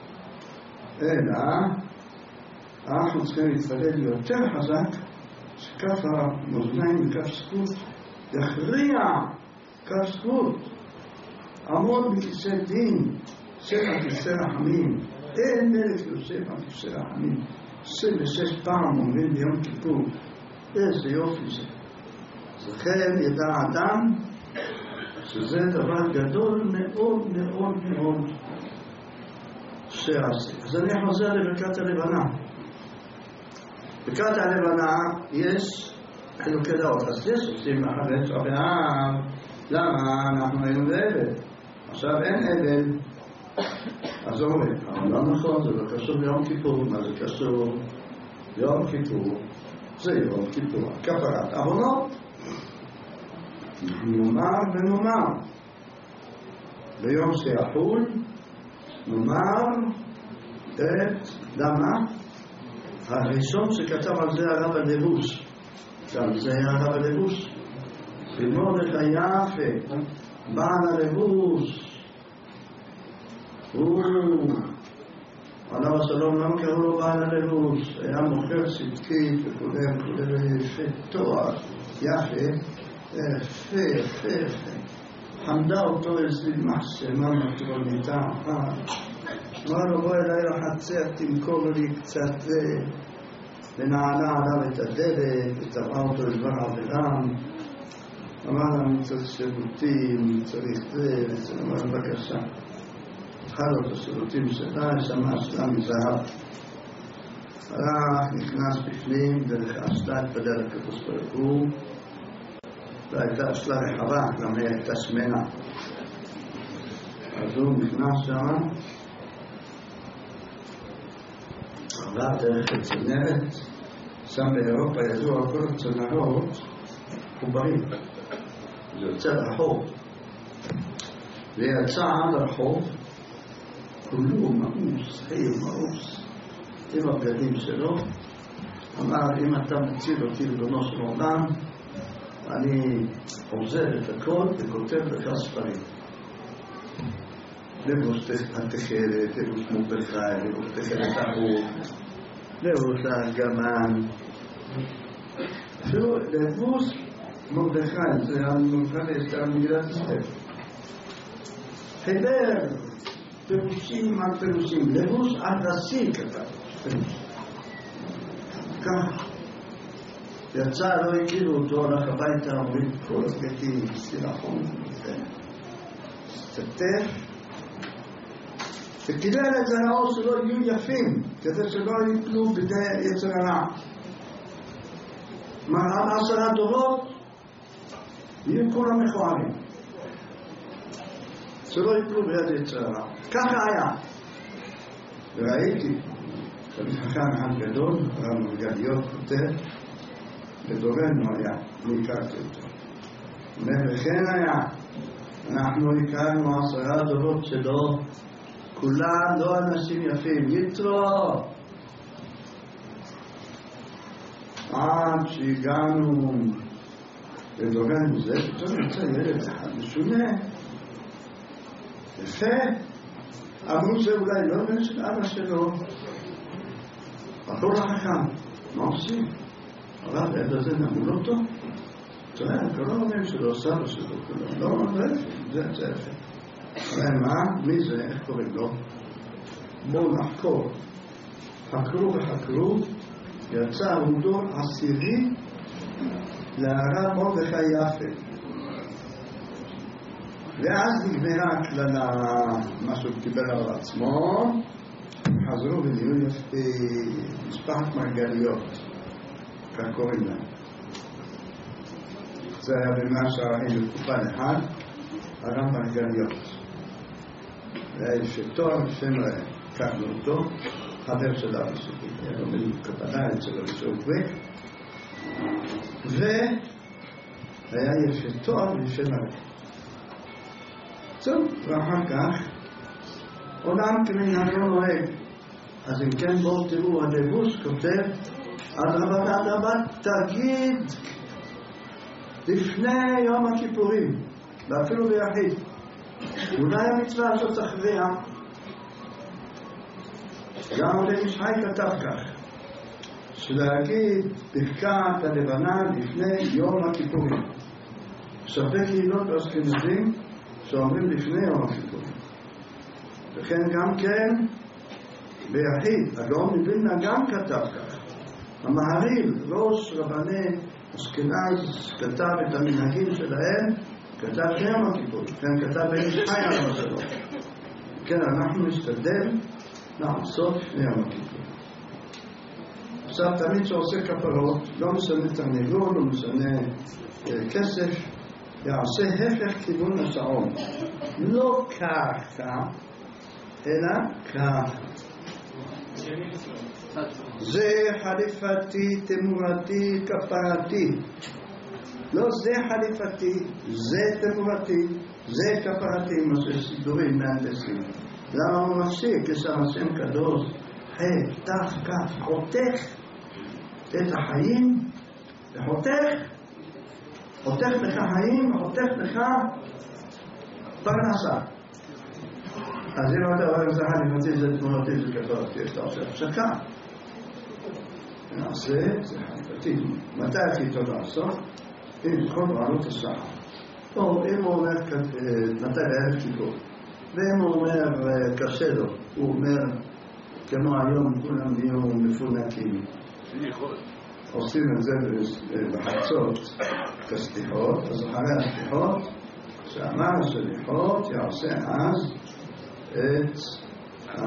אלא, אנחנו צריכים להתפלל יותר חזק, שכף המאזניים וכף זכות יכריע כף זכות. עמוד בכיסא דין, שבע כיסא רחמים. אין מלך יוסף על כיסא רחמים. עשרים ושש פעם אומרים ביום כיפור. איזה יופי זה. לכן ידע אדם שזה דבר גדול מאוד מאוד מאוד שעשה. אז אני חוזר לברכת הלבנה. ברכת הלבנה יש חילוקי דעות. אז יש עושים אחרי תשעה באב. למה? אנחנו היינו באבל. עכשיו אין אבל. אז אומרים, אבל לא נכון, זה לא קשור ליום כיפור. מה זה קשור? יום כיפור זה יום כיפור. כפרת עוונות. נאמר ונאמר ביום שיחול נאמר את למה? הראשון שכתב על זה הרב הלבוש, גם זה היה הרב הלבוש, ללמוד את היפה בעל הלבוש. הוא עליו השלום לא קראו לו בעל הלבוש, היה מוכר צדקית וכולי וכולי יפה תואר יפה יפה, יפה, יפה. חמדה אותו אצלי מחשמה מטרוניתה אחת. אמר לו, בוא אליי לחצר, תמכור לי קצת זה. ונעלה עליו את הדלת, ותבעה אותו לדבר עבדם. אמר לה, אני צריך שירותים, צריך זה, וזה. אמר לה, בבקשה. התחל אותו שירותים שלה, שמע שלה מזהב. הלך, נכנס בפנים, דרך השתת בדרך הקדוש ברוך הוא. והייתה אצלה רחבה, גם היא הייתה שמנה. אז הוא נכנס שם, עבר דרך הצנרת, שם באירופה ידוע כל הצנרות חוברים. זה יוצא לרחוב. ויצא עד הרחוב, כולו מאוס, חיר מאוס, עם הבגדים שלו. אמר, אם אתה מציל אותי לבנו של עולם, אני עוזר את הכל וכותב לך ספרים. לבוש התחלת, לבוש מרדכי, לבוש תחלת האור, לבוש הגמן. אפילו לבוש מרדכי, זה המחדש, זה המגילת ישראל. חיבר פירושים על פירושים, לבוש עדסי כתב, פירוש. כך. יצא, לא הכירו אותו, הלך הביתה, אומרים כל הבגדים, סילחון, סטטף, וקילל את זה האור שלא יהיו יפים, כדי שלא ייפלו בידי יצר הרע. מראה עשרה דורות, יהיו כולם מכוערים. שלא ייפלו בידי יצר הרע. ככה היה. וראיתי, תמיד חכם אחד גדול, רב מרגליות כותב, בדורנו היה, אני הכרתי אותו. וכן היה, אנחנו הכרנו עשרה דורות שלו, כולם לא אנשים יפים, יתרו. עד שהגענו לדורנו זה, פתאום יוצא ילד אחד משונה. יפה. אמרו זה אולי לא בן של אבא שלו. בחור החכם, מה עושים? אבל הילד הזה נאמרו לא טוב. תראה, כל העולם שלו, סבא שלו, לא, לא יפה, זה זה יפה. ומה? מי זה? איך קוראים לו? בואו נחקור. חקרו וחקרו, יצא הוא דור עשירי להרב מרדכי יפה. ואז נגמרה הכללה, מה שהוא קיבל על עצמו, חזרו ונהיו משפחת מרגליות, כך קוראים להם. זה היה במה שהראינו בתקופה אחד, הרב מרגליות. והיה שתואר בשם קראנו אותו, חבר של אבא שלי, היה לו מלוא קבלה אצל אבא שלי, והיה יפה תואר בשם הרב. טוב, ואחר כך עולם כמנהגו נוהג. אז אם כן בואו תראו, הלבוש כותב אדרבה ואדרבה תגיד לפני יום הכיפורים, ואפילו ביחיד. אולי המצווה הזאת תכריע. גם עולי משחי כתב כך, שלהגיד ברכת הלבנה לפני יום הכיפורים. שווה קהילות ואשכנזים שאומרים לפני יום הכיפורים. וכן גם כן ביחיד, הגאון מווילנה גם כתב כך. המהרי"ל, ראש רבני אשכנז, כתב את המנהגים שלהם, כתב לפני יום הכיפורים. כן, כתב במשחי על המסורות. כן, אנחנו נשתדל לעשות לפני יום הכיפורים. עכשיו, תמיד שעושה כפרות, לא משנה תרנגול, לא משנה כסף, יעשה הפך כיוון השעון. לא ככה, אלא ככה. זה חליפתי, תמורתי, כפרתי. לא זה חליפתי, זה תמורתי, זה כפרתי, מה שסידורים מהנדסים. למה הוא מפסיק? כשהשם קדוש, חי, תף, כף, חותך את החיים, וחותך, חותך לך חיים, וחותך לך פרנסה. אז אם אתה אומר, זה חליפתי, זה תמורתי, זה כפרתי, אתה עושה הפסקה. נעשה, זה חליפתי. מתי הכי טוב לעשות? אם כל בעלות השעה. או אם הוא אומר, מתי בערב כיפור. ואם הוא אומר, קשה לו, הוא אומר, כמו היום כולם נהיו מפונקים. עושים את זה בחצות את הסליחות, אז אחרי הסליחות, שאמר הסליחות יעשה אז את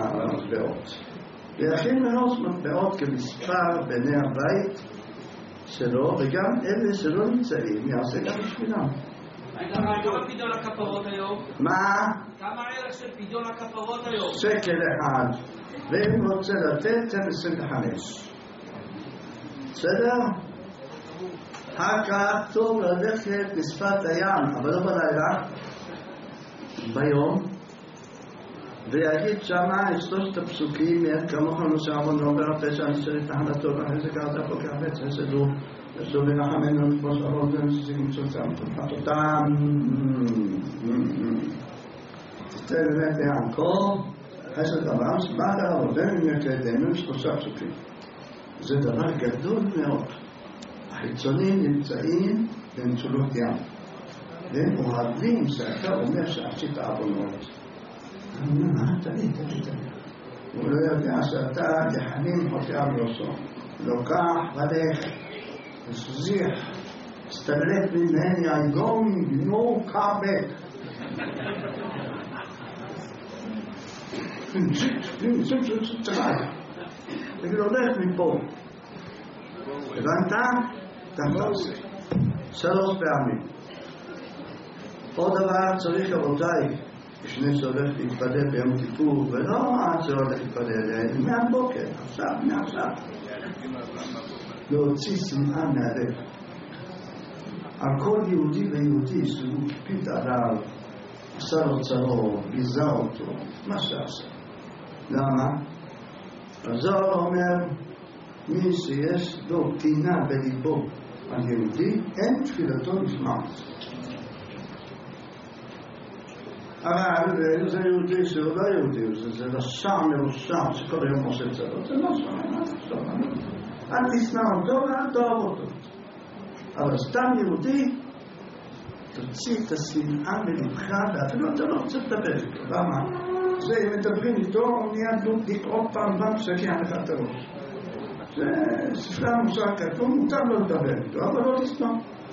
המטבעות. ויכין מראש מטבעות כמספר בני הבית שלו, וגם אלה שלא נמצאים, יעשה גם בשבילם. כמה פדיון הכפרות היום? מה? כמה ערך של פדיון הכפרות היום? שקל אחד, ואם רוצה לתת, תן עשרים וחמש. בסדר? אחר כך טוב ללכת לשפת הים, אבל לא בלילה, ביום, ויגיד שמה את שלושת הפסוקים, אין כמוך נושא עמון ועובר הפשע, נשאר את תחנתו, ואחרי זה קראת פה כחפץ, חסדו, חסדו ונחמנו, כמו שערות ונסיסים מצוצם, תפת אותם, תתן באמת לענקו, חסד אברהם, סבעת הרבותינו יקדנו, שלושה פסוקים. זה דבר גדול מאוד. החיצונים נמצאים במצולות ים, והם אוהבים שאתה אומר שעשית עוונות. מה, תגיד, תגיד, תגיד. הוא לא יודע שאתה יחנים חוטא בראשו. לוקח בדרך, וסזיח, סתלת ממני, I'm going, no car back. תגיד, הולך מפה. הבנת? תעשה. שלוש פעמים. עוד דבר צריך רבותיי, לפני שהולך להתפלל ביום כיפור, ולא עד שהולך להתפלל, מהבוקר, עכשיו, מעכשיו. להוציא שנאה מהלב. על כל יהודי ויהודי שהוא הקפיד עליו, עשה לו צרות, ביזה אותו, מה שעשה. למה? הזוהר אומר, מי שיש לו טינה בליבו על יהודי, אין תפילתו נשמעת. אבל זה יהודי שהוא לא יהודי, זה רשע מרושע שכל היום עושה צרות, זה לא שם, אל תשנא אותו ואל תאהב אותו. אבל סתם יהודי, תוציא את השנאה מלבך, ואפילו אתה לא רוצה לדבר איתו. למה? זה אם מדברים איתו, הוא נהיה דוק עוד פעם פעם שקיע לך את הראש. זה ספרי המוסר כתוב, מותר לא לדבר איתו, אבל לא תשנא.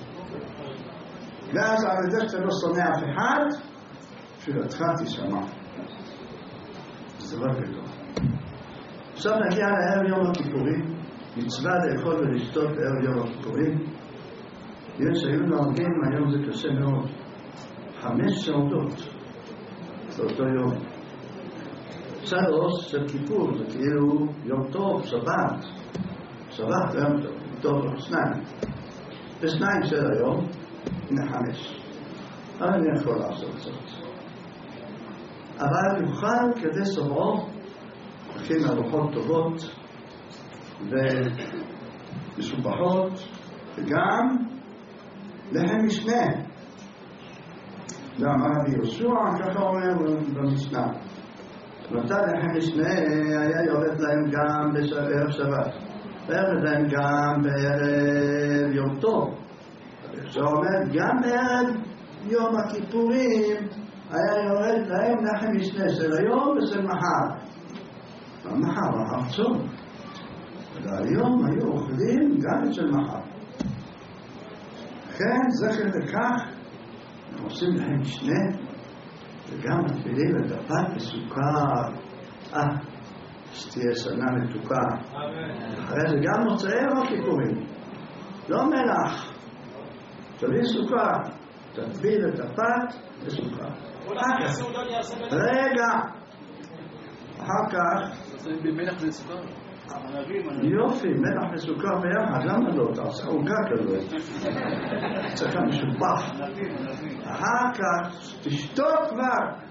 ואז על ידי שאתה לא שונא אף אחד, תפילתך תשמע. זה דבר גדול. עכשיו נגיע לערב יום הכיפורים, מצווה לאכול ולשתות בערב יום הכיפורים. יש היו נוהגים, היום זה קשה מאוד, חמש סעודות באותו יום. שלוש של כיפור, זה כאילו יום טוב, שבת, שבת ויום טוב, טוב, שניים. ושניים של היום, הנה חמש. אבל אני יכול לעשות זאת. אבל יוכל כדי סוברו, הכין ארוחות טובות ומשובחות, וגם לחם משנה. ואמר רבי יהושע, ככה אומר במשנה. נתן לחם משנה היה יורד להם גם בערב שבת, ויורד להם גם בערב יום טוב. שאומר גם בערב יום הכיפורים היה יורד להם לחם משנה של היום ושל מחר. מחר, מחר צום. והיום היו אוכלים גם את של מחר. כן, זכר לכך, אנחנו עושים להם משנה, וגם מפעילים את הפת בסוכר. אה, שתהיה שנה מתוקה. אחרי זה גם מוצאי יום הכיפורים. לא מלח. תביא סוכר. תטביל את הפת בסוכר. רגע. אחר כך. במלח וסוכר? יופי, מלח וסוכר ביחד, למה לא? תעשה עוגה כזאת. צריך משופח. אחר כך תשתוק כבר.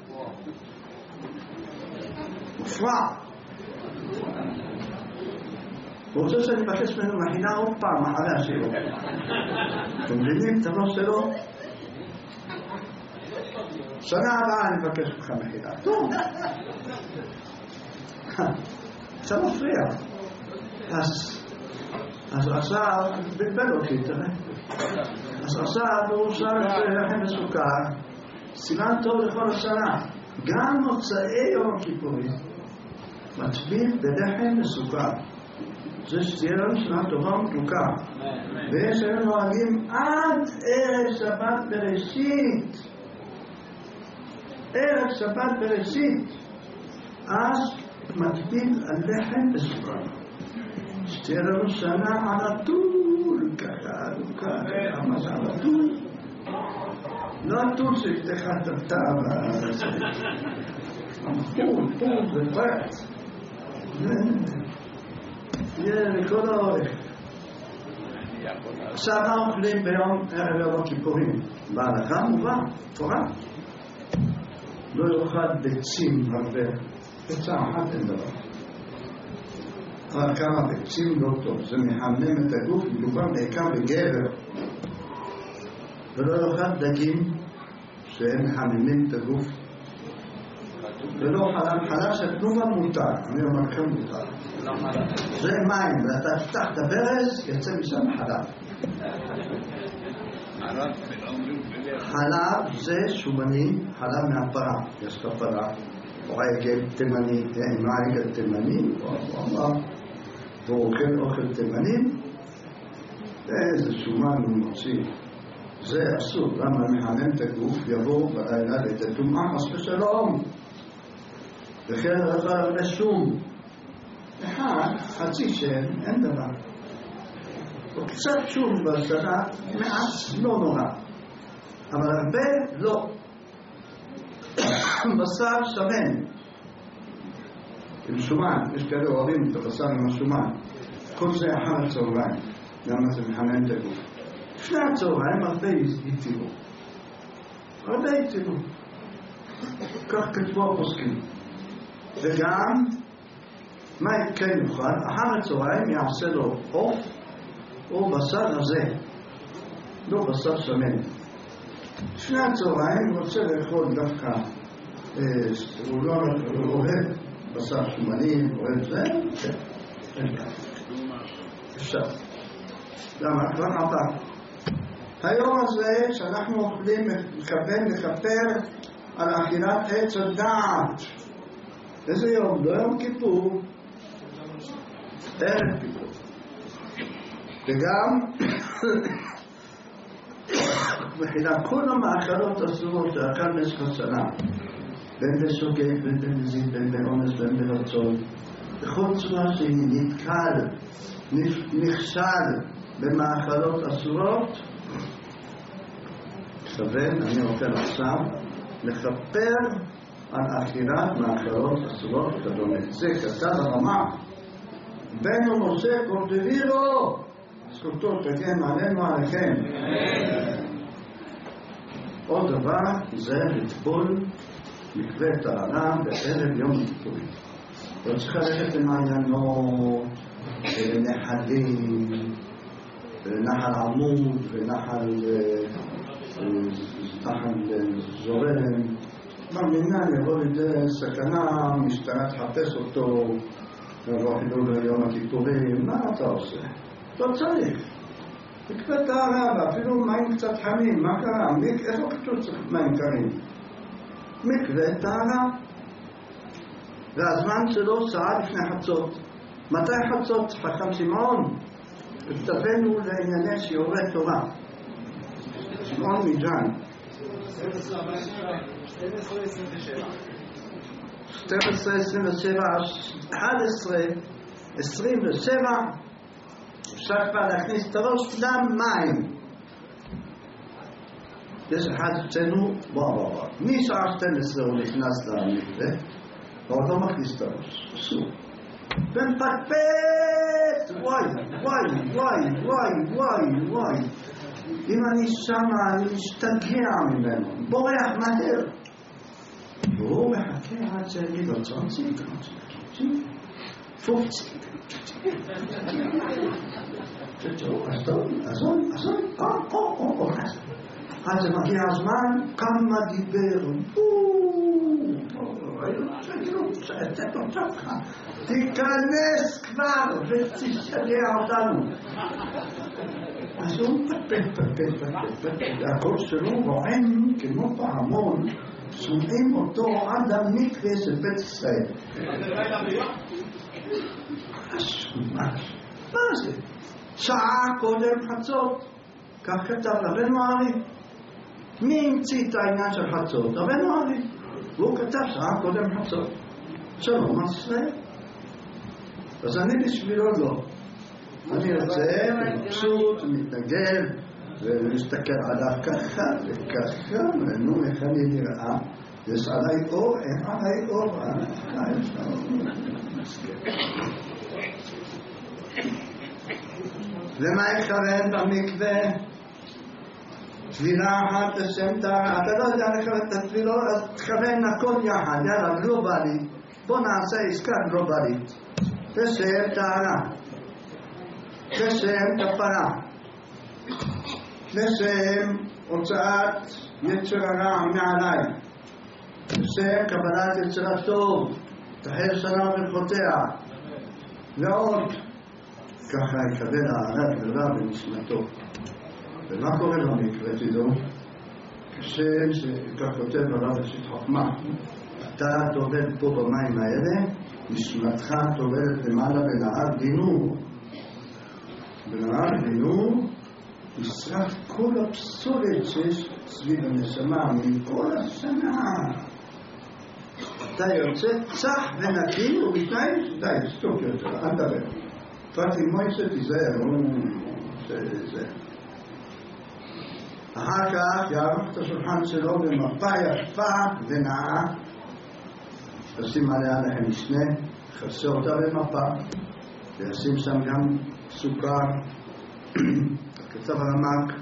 מופרע. הוא רוצה שאני מבקש ממנו מחינה עוד פעם אחרי השיעור. אתם מבינים את הראש שלו? שנה הבאה אני מבקש ממך מחינה. טוב. זה מפריע. אז עכשיו, בלבל אותי, תראה. אז עכשיו הוא שם לחם וסוכר, סימן טוב לכל השנה. גם מוצאי יום הכיפורים, מטביל בלחם וסוכר. זה שתהיה לנו שנה טובה ומתוקה. ויש לנו נוהגים עד ערב שבת בראשית. ערב שבת בראשית. אז מטביל על לחם וסוכר. שתהיה לנו שנה על הטול, ככה ארוכה, מה זה על הטול? לא הטול שפתח את הטעם הזה. הפול, פול זה פרט. יהיה לכל האורך. עכשיו אנחנו אוכלים ביום ערב יום הכיפורים. בהלכה מובן, תורה. לא יאכל ביצים הרבה. ביצה אחת אין דבר. אבל כמה ביצים לא טוב. זה מחמם את הגוף, מדובר בעיקר בגבר. ולא יאכל דגים שהם מחממים את הגוף. ולא חלב, חלב שתנובה מותר. אני אומר כאן מותר. זה מים, ואתה תפתח את הברז, יצא משם חלב. חלב זה שומני, חלב מהפרה. יש לך פרה, או עגל תימני, אין מה עגל תימני, והוא אוכל אוכל תימני, ואיזה שומן הוא מוציא. זה אסור, למה מחמם את הגוף, יבוא בלילה לתטומאה חס ושלום. וכן רצה לשום. אחד, חצי שם, אין דבר. וקצת שום בשנה, מעט לא נורא. אבל הרבה לא. בשר שמן. עם שומן, יש כאלה אוהבים את הבשר עם השומן. כל זה אחר הצהריים. למה זה מחמם את הגוף. לפני הצהריים הרבה יתירו. הרבה יתירו. כך כתבו הפוסקים. וגם, מה כן יוכל? אחר הצהריים יעשה לו עוף או בשר הזה, לא בשר שמן. לפני הצהריים הוא רוצה לאכול דווקא, הוא לא אוהב בשר שומנים, אוהב זה, כן, אפשר. למה? כבר עבר. היום הזה שאנחנו אוכלים, מכוון לכפר על אכילת עץ הדעת. איזה יום? לא יום כיפור, ערב כיפור. וגם מחילה כל המאכלות אסורות שאכל במשך השנה, בין בשוגג, בין במזיד, בין באונס, בין ברצון, בכל צורה שהיא נתקל, נכשל במאכלות אסורות, כוון, אני אוכל עכשיו, לכפר על אכילת מאכלות אסורות וכדומה. זה כתב הרמה. בנו משה קורדבירו, זכותו תגן עלינו עליכם. עוד דבר זה לטבול מקווה טהרה בערב יום הכיפורים. לא צריך ללכת למעיינות, לנחלים, לנחל עמוד ונחל זורם. במינן יבוא לידי סכנה, משטרה תחפש אותו, ולא חילול ליום הכיפורים. מה אתה עושה? לא צריך. תקווה טהרה, ואפילו מים קצת חמים. מה קרה? איפה כתוב צריך מים קרים? מקווה טהרה. והזמן שלו שעה לפני חצות. מתי חצות? חכם שמעון. ותבנו לענייני שיעורי תורה. שמעון מג'אן. שתים עשרה עשרים ושבע, אחת עשרה עשרים ושבע, אפשר כבר להכניס את הראש למים. יש אחד אצלנו, בוא בוא בוא, משעה שתים עשרה הוא נכנס למקווה, ועוד לא מכניס את הראש, אסור. ומפקפק, וואי, וואי, וואי, וואי, וואי, וואי. אם אני שמה, אני משתגע ממנו, בורח מהר. והוא מחכה עד שיגיד לו, צונצי, צונצי, פופצי. אז טוב, עזוב, עזוב, או, או, או, או. אז זה מגיע הזמן, כמה דיבר, תיכנס כבר ותשגע אותנו. אז הוא פטפט, פטפט, פטפט, והקול שלו רועם כמו פעמון, שומעים אותו עד המקווה של בית ישראל. מה זה? שעה קודם חצות, כך כתב רבנו ארי. מי המציא את העניין של חצות? רבנו ארי. והוא כתב שעה קודם חצות. שלום על ישראל. אז אני בשבילו לא. אני יוצא, מבסוט, מתנגד, ומסתכל עליו ככה וככה, ונו, איך אני נראה? יש עליי אור, אין עליי אור, יש למה יכוון במקווה? תפילה אחת לשם טהרה. אתה לא יודע לכוון את התפילות, אז תכוון הכל יחד. יאללה, גלובלי. בוא נעשה עסקה גלובלית. לשם טהרה, לשם כפרה, לשם הוצאת יצר הרע מעליי, לשם קבלת יצר הטוב, תחל שנה וברכותיה, ועוד. ככה יקבל הערת ולא בנשמתו. ומה קורה במקרה תדעו? כשם שכך כותב הרב ראשית חוכמה, אתה תובד פה במים האלה, נשמתך תובדת למעלה בנהר דינור. בנהר דינור נשרף כל הפסולת שיש סביב הנשמה מכל השנה. אתה יוצא צח ונקי ובתנאי די, שתוק יותר, אל תדבר. פרטי מוישה תיזהר, זה. אחר כך יערוך את השולחן שלו במפה יפה ונאה, תשים עליה לכם משנה, חסה אותה במפה, וישים שם גם סוכר, כתב הרמק.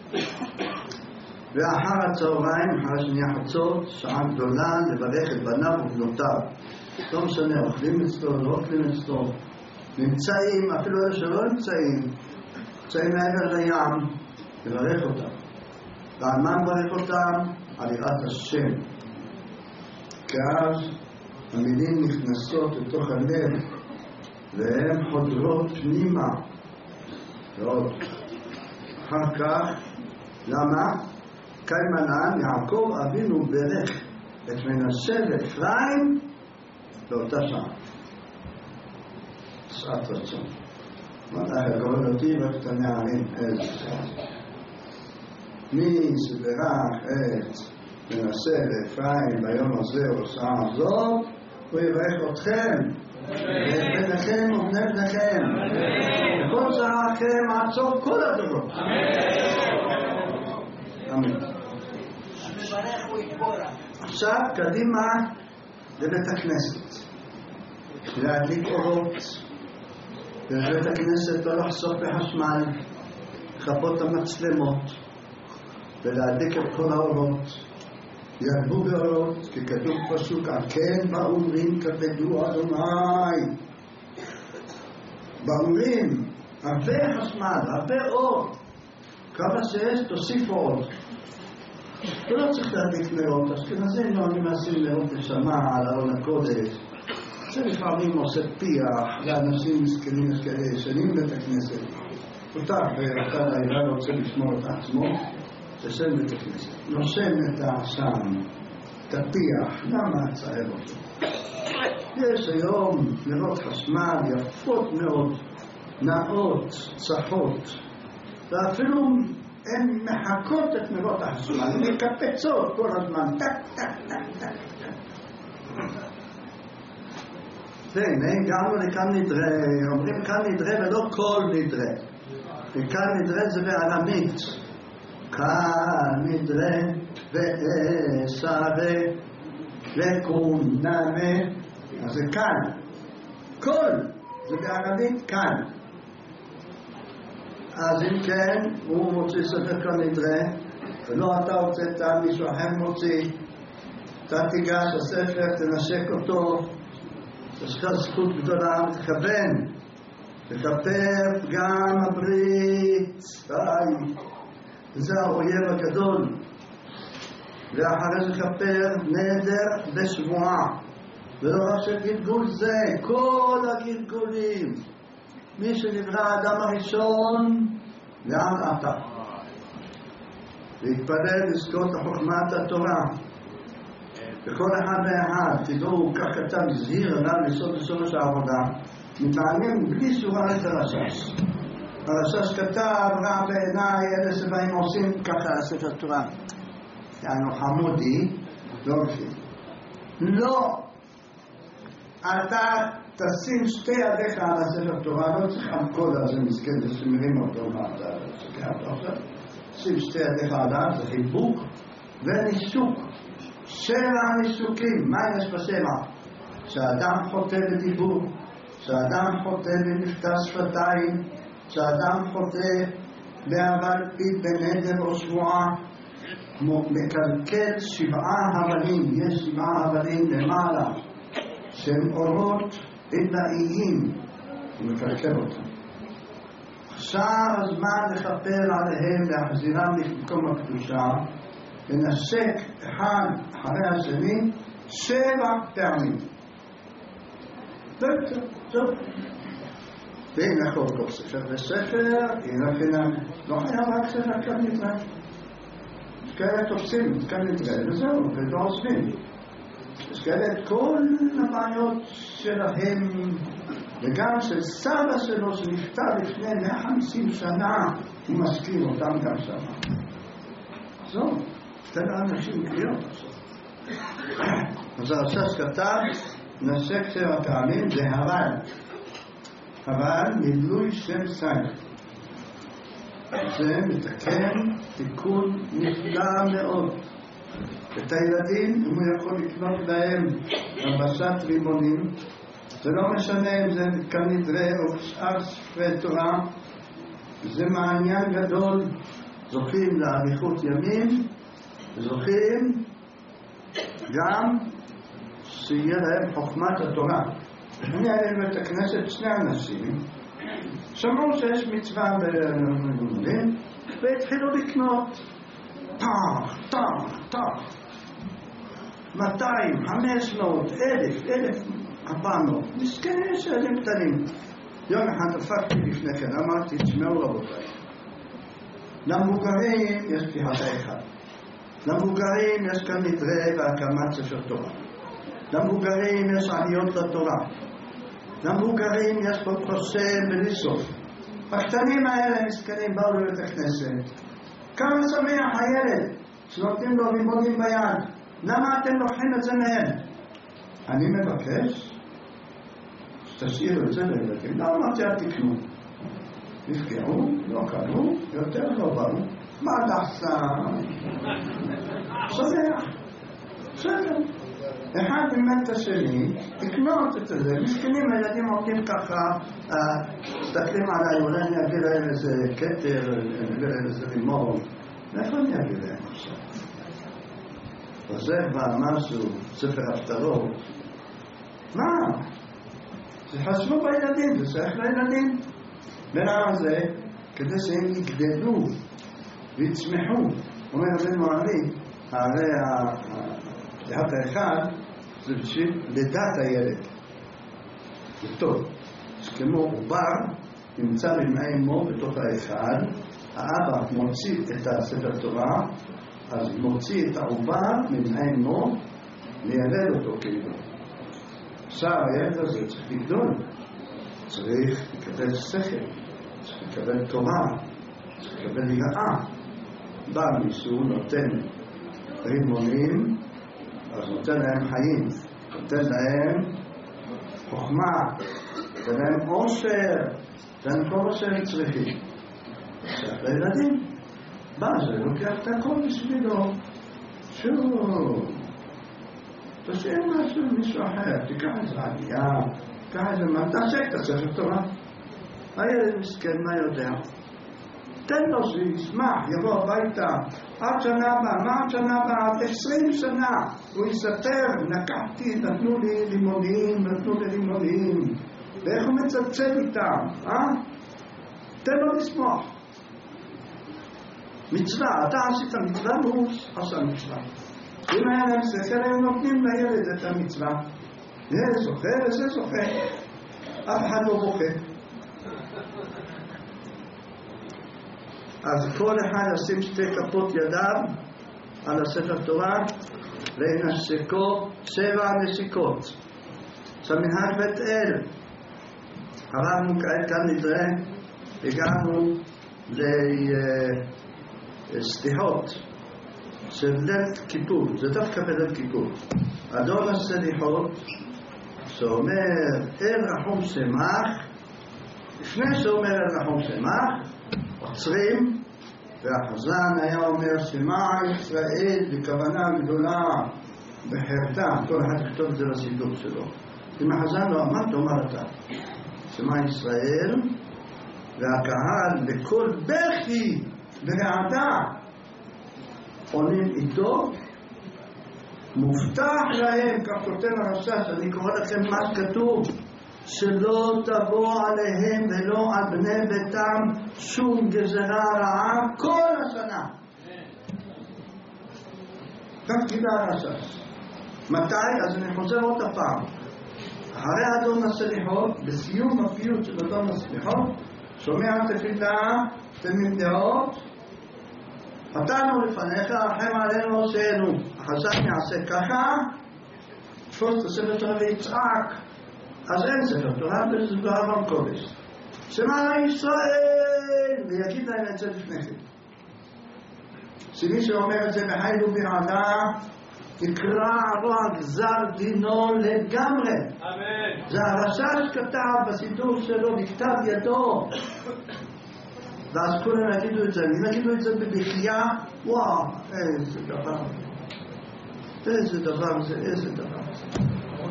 ואחר הצהריים, אחר שנהיה חצות, שעה גדולה לברך את בניו ובנותיו. לא משנה, אוכלים אצלו, לא אוכלים אצלו. נמצאים, אפילו אלה שלא נמצאים, נמצאים מעבר לים, לברך אותם. ועל מה מברך אותם? על יראת השם. כי אז המילים נכנסות לתוך הלב, והן חודרות פנימה. ועוד. אחר כך, למה? כימנן יעקב אבינו ברך את מנשה ואפרים באותה שעה. שעת רצון. מתי הגאול אותי ואת הנערים איזה שעה. מי שברך את מנשה ואפרים ביום הזה או בשעה הזאת, הוא יברך אתכם ואת בניכם ובני בניכם וכל זרעכם עד סוף כל הדורות. אמן. עכשיו קדימה לבית הכנסת, להדליק אורות בבית הכנסת, לא לחסוך בחשמל, לחפות את המצלמות ולהדליק את כל האורות. ירבו באורות, כי כתוב פסוק, כן באומרים כבדו אדוני. באומרים הרבה חשמל, הרבה אור, כמה שיש תוסיפו עוד. אתה לא צריך להדליק נרות, אשכנזים לא נמאסים נרות נשמה על ארון הקודש. זה לפעמים עושה פיח לאנשים מסכנים כאלה ישנים בבית הכנסת. אותך ואתה לילה רוצה לשמור את עצמו, תשן בית הכנסת. נושם את העשן, את הפיח, למה צער אותו? יש היום נרות חשמל יפות מאוד, נאות, צחות, ואפילו הן מחכות את נרות החשמל, הן מקפצות כל הזמן, טק, טק, טק, טק, טק. והנה, הגענו לכאן נדרה, אומרים כאן נדרה ולא כל נדרה. וכאן נדרה זה בארמית. כאן נדרה ואסרה וקונמה, אז זה כאן. כל, זה בארמית כאן. אז אם כן, הוא מוציא ספר כאן נדרה, ולא אתה הוצאת, מישהו אחר מוציא, אתה תיגש לספר, תנשק אותו, יש לך זכות גדולה, תכוון, לכפר פגם הברית, די, זה האויב הגדול, ואחרי לכפר נדר בשבועה, ולא רק שגלגול זה, כל הגלגולים, מי שנברא האדם הראשון, ועד עתה, להתפלל לזכות לחוכמת התורה, וכל אחד ואחד, תדעו, כך כתב זהיר עליו לסוד לסורש העבודה, מתעניין בלי שורה את הרשש. הרשש כתב, רע בעיניי, אלה שבאים עושים ככה ספר תורה. יענו חמודי, לא הולכים. לא, אתה תשים שתי ידיך על הספר תורה, לא צריך המקוד הזה מסכן, זה שמרים אותו מעדה, שים שתי ידיך עליו, זה חיבוק וניסוק. שבע ניסוקים, מה יש בשבע? שאדם חוטא בדיבור, שאדם חוטא במבטא שפתיים, שאדם חוטא בעבר פית בנדר או שבועה, מקלקל שבעה הבלים, יש שבעה הבלים למעלה, שהם אורות עילאיים, הוא מקלקל אותם. עכשיו הזמן לכפר עליהם, להחזירם למקום הקדושה, לנסק אחד אחרי השני שבע פעמים. טוב. והנה הכל כל ספר וספר, הנה חינם, לא חייב רק ספר כאן נתראה. יש כאלה תופסים, כאן נתראה, וזהו, ולא עוזבים. יש כאלה את כל הבעיות שלהם, וגם של סבא שלו שנפטר לפני מאה וחמישים שנה, הוא מזכיר אותם גם שם. זהו, תן לאנשים קריאות עכשיו. אז הרש"ש כתב, נסק שבע פעמים, זה אבל. אבל מילוי שם סייך. זה מתקן תיקון נפלא מאוד. את הילדים, אם הוא יכול לקנות להם הבשת רימונים, זה לא משנה אם זה כנדרה או שאר ספרי תורה, זה מעניין גדול. זוכים לאריכות ימים, זוכים גם שיהיה להם חוכמת התורה. אני היה בבית הכנסת שני אנשים, שמעו שיש מצווה בלימודים, והתחילו לקנות טח, טח, טח, מאתיים, חמש מאות, אלף, אלף, ארבע מאות, מסכנים שאלים קטנים. יום אחד דפקתי לפני כן, אמרתי, תשמעו רבותיי, למבוגרים יש פתיחת אחד, למבוגרים יש כאן נדרה והקמת ספר תורה, למבוגרים יש עליות לתורה, למבוגרים יש פה חוסם בלי סוף. הקטנים האלה מסכנים באו לבית הכנסת, כמה שמח הילד שנותנים לו לימודים ביד, למה אתם לוקחים את זה מהם? אני מבקש שתשאירו את זה לילדים. לא אמרתי אל תקנו, נפגעו, לא קנו, יותר לא באו, מה דחסה? שמח, בסדר. אחד באמת השני, תקנות את זה, מסכנים הילדים עובדים ככה, מסתכלים עליי, אולי אני אביא להם איזה כתר, אני אביא להם איזה רימון, איפה אני אביא להם עכשיו? עוזב מה משהו, ספר הפטרות, מה? זה חשבו בילדים, זה שייך לילדים. ולמה זה? כדי שהם יגדלו ויצמחו. אומר רבנו הרי, הרי דעת האחד זה בשביל לדעת הילד. זה טוב. כמו עובר נמצא במעי אמו בתוך האחד, האבא מוציא את הספר תורה, אז מוציא את העובר ממעי אמו, מילד אותו כאילו. עכשיו הילד הזה צריך לגדול, צריך לקבל שכל, צריך לקבל תורה, צריך לקבל יראה. בא מישהו נותן רימונים, אז נותן להם חיים, נותן להם חוכמה, נותן להם עושר, נותן כל מה שהם צריכים. עכשיו לילדים, בא זה לוקח את הכל בשבילו, שוב, תשאיר משהו למישהו אחר, תיקח איזה עלייה, תיקח איזה מה, תעשק את הספר תורה. הילד מסכן, מה יודע? תן לו שישמח, יבוא הביתה, עד שנה הבאה, מה עד שנה הבאה? עד עשרים שנה, הוא יספר, לקחתי, נתנו לי לימונים, נתנו לי לימונים, ואיך הוא מצלצל איתם, אה? תן לו לשמוח. מצווה, אתה עשית מצווה והוא עשה מצווה. אם היה להם ספר, הם נותנים לילד את המצווה. זה זוכה, זה זוכה. אף אחד לא בוכה. אז כל אחד ישים שתי כפות ידיו על הספר תורה וינשקו שבע נשיקות. עכשיו מנהג בית אל, עברנו כעת כאן נדרה, הגענו לסליחות של ליל כיפור, זה דווקא בליל כיפור. אדון הסליחות, שאומר אל רחום שמח, לפני שאומר אל רחום שמח, עוצרים, והחזן היה אומר שמע ישראל בכוונה גדולה בחרטה, כל אחד יכתוב את זה לסידור שלו. אם החזן לא אמר, תאמר אתה שמע ישראל, והקהל בכל בכי ברעדה עולים איתו, מובטח להם, כך כותב הרש"ש, אני קורא לכם מה שכתוב, שלא תבוא עליהם ולא על בני ביתם שום גזרה רעה כל השנה. כך קיבל הרש"ש. מתי? אז אני חוזר עוד הפעם. אחרי אדון הסליחות, בסיום הפיוט של אדון הסליחות, שומע תפילה תמים דעות, חטאנו לפניך, רחם עלינו עושנו. החזן יעשה ככה, תפוס את הספר תורה ויצעק. אז אין ספר תורה, וזה דבר קודש. שמע ישראל, ויגיד להם את זה לפניכם. שמי שאומר את זה בחיל וברעדה, תקרא לו גזר דינו לגמרי. אמן. זה הרש"ש כתב בסידור שלו, בכתב ידו. ואז כולם יגידו את זה, אם יגידו את זה בבכייה, וואו, איזה דבר, איזה דבר זה, איזה דבר זה.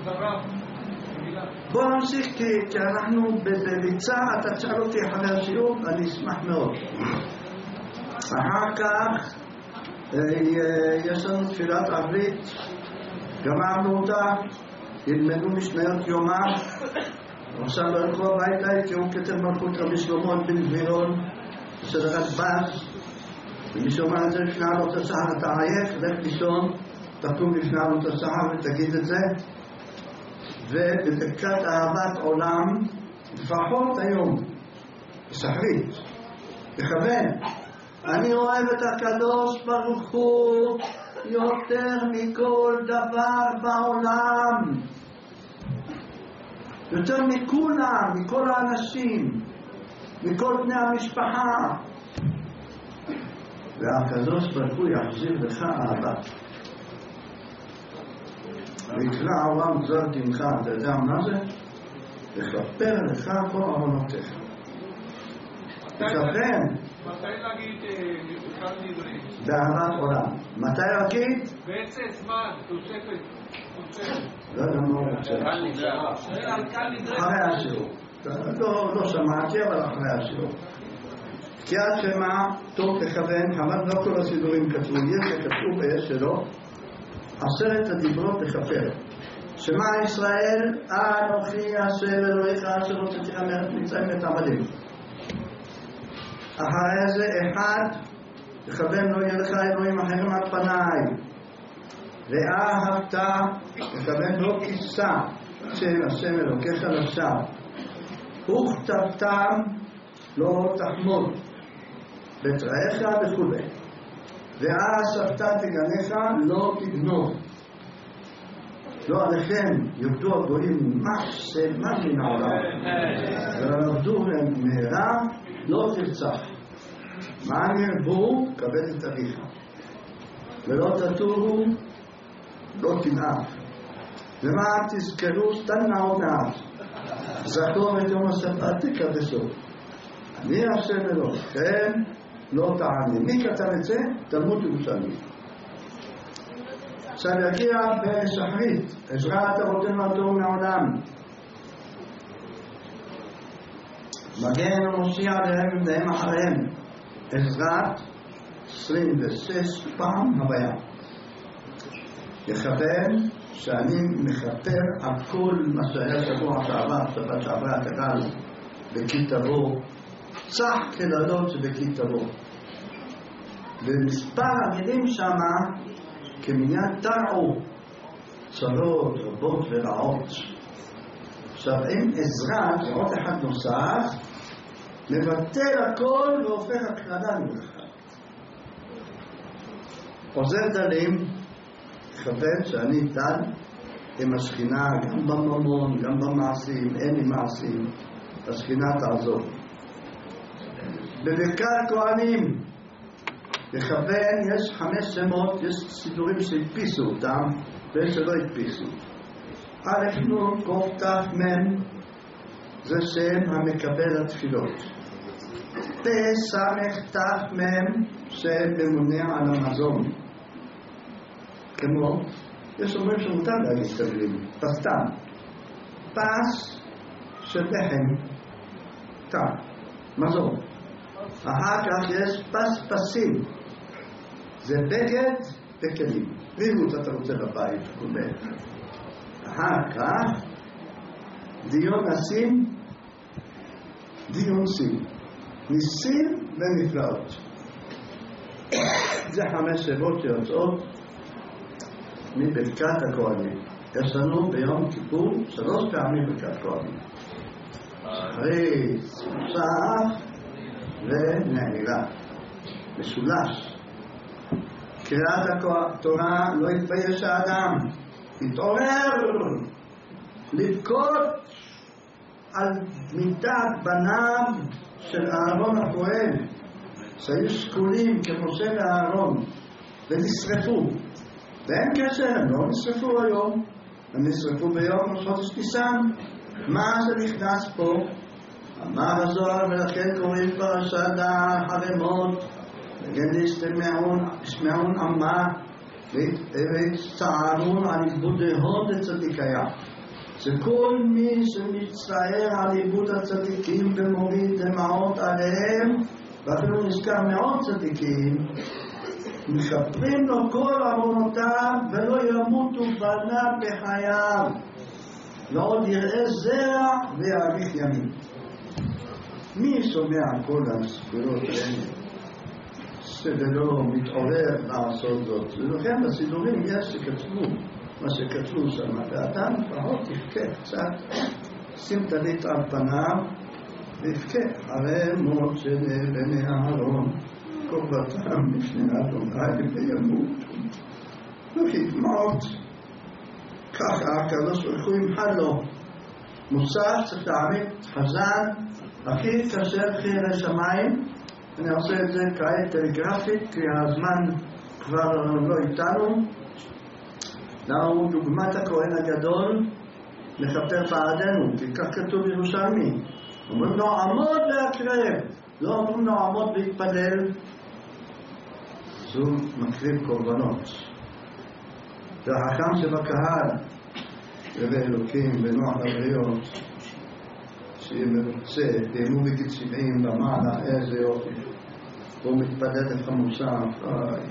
בואו נמשיך, כי, כי אנחנו בריצה, אתה תשאל אותי אחרי השיעור, אני אשמח מאוד. אחר כך, יש לנו תפילת עברית, גמרנו אותה, ילמדו משניות יומם, עכשיו לא ילכו הביתה, כי הוא כתב מלכות רבי שלמה בן גבירון, בסדר הדבש, ומי שאומר את זה לפני עלות השחר, אתה עייף, לך לישון, תקום לפני עלות השחר ותגיד את זה, ובברכת אהבת עולם, לפחות היום, בשחרית, לכוון, אני אוהב את הקדוש ברוך הוא יותר מכל דבר בעולם, יותר מכולם, מכל האנשים, מכל בני המשפחה, והקדוש ברוך הוא יחזיר לך אהבה. ויקרא העולם גזר דינך, אתה יודע מה זה? לכפר לך כל עוונותיך. תכוון. מתי להגיד מבחן עברי? באהבת עולם. מתי להגיד? בעצם זמן, תוספת. לא יודע מה הוא רוצה. אחרי השיעור. לא שמעתי, אבל אחרי השיעור. כי עד שמה, טוב תכוון, חמד לא כל הסידורים כתבו, יש שכתבו ויש שלא, עשרת הדיברות לכפר. שמע ישראל, אנוכי השם אלוהיך אשר הוצאתיך מארץ מצרים את עבדים. אחרי זה אחד, תכוון לא יהיה לך אלוהים אחרים על פניי. ואהבת, תכוון לא כיסה, שם השם אלוקיך לשווא. וכתבתם לא תחמוד, בתרעיך וכו'. ואספת תגניך לא תגנוב. לא עליכם ירדו הגויים מחסה מה מן העולם, ורדו מהרה לא תרצח. מה נרבו? כבד את אביך. ולא תטורו לא תנאף. ומה תזכרו? סתנה עוד מעט. זכור את יום השבת תקדשו. אני השם אלוהיכם לא תעני. מי כתב את זה? תלמוד ירושלמי. עכשיו יגיע בשחרית, עזרת אבותינו הטוב מעולם. מגן ומושיע להם והם אחריהם. עזרת עשרים ושש פעם הוויה. יכוון שאני מכפר על כל מה שהיה שבוע שעבר, שבת שעברה הקהל בכיתבו, צח כללות שבכיתבו. ומספר המילים שמה כמניין תרעו, צרות, רבות ורעות. עכשיו עם עזרה, זה עוד אחד נוסף, מבטל הכל והופך הקללה לברכה. עוזר דלים, מכוון שאני דל עם השכינה גם בממון, גם במעשים, אין לי מעשים, השכינה תעזור. בברכת כהנים, מכוון יש חמש שמות, יש סידורים שהדפיסו אותם ויש שלא הדפיסו. א' נ' ק' ת' מ' זה שם המקבל התפילות. פ' ס' ת' מ' שם ממונה על המזון. כמו, יש אומרים שמותר להגיד את המילים, פסטן. פס של לחם, תא, מזון. אחר כך יש פס פסים, זה בגד וכלים. ריהוט אתה רוצה לבית, כולי. אחר כך דיון נסים, דיון סים. ניסים ונפלאות. זה חמש שבועות שיוצאות מברכת הכהנים. יש לנו ביום כיפור שלוש פעמים ברכת כהנים. שחרית, מוסף ונעילה. משולש. קריאת התורה לא יתבייש האדם. יתעורר לבכות על מיתת בניו של אהרון הכהן שהיו שקולים כמשה ואהרון ונשרפו, ואין קשר, הם לא נשרפו היום, הם נשרפו ביום חודש ניסן. מה זה נכנס פה? אמר הזוהר, ולכן קוראים פרשת החרמות וכן ישמעון עמה ויצטערון על עיבודיהם לצדיקיה. זה כל מי שמצטער על עיבוד הצדיקים ומוריד דמעות עליהם, ואפילו נזכר מאוד צדיקים, משפרים לו כל עוונותיו ולא ימותו בניו בחייו, ועוד יראה זרע ויאריך ימים. מי שומע כל הספירות האלה שלא מתעורר לעשות זאת? ולכן בסידורים יש שכתבו מה שכתבו שם, ואדם פחות תבכה קצת, שים טלית על פניו ויבכה. הרי מות של בני אהרון קורבתם לפני אדוני וימות וכדמעות. ככה הקדוש ברוך הוא ימחל לו. מוסף צריך להעמיד חזן הכי קשה חיר השמיים. אני עושה את זה כעת טלגרפית כי הזמן כבר לא איתנו. לנו דוגמת הכהן הגדול לכפר בעדנו, כי כך כתוב ירושלמי. אומרים לו עמוד להקרב, לא אומרים לו עמוד להתפלל. זו מקריב קורבנות. והחכם שבקהל יראה אלוקים ונוח לבריות שיהיה מרוצה, תאמו בגיל שבעים במעלה, איזה יופי, הוא מתפלל את המוסף.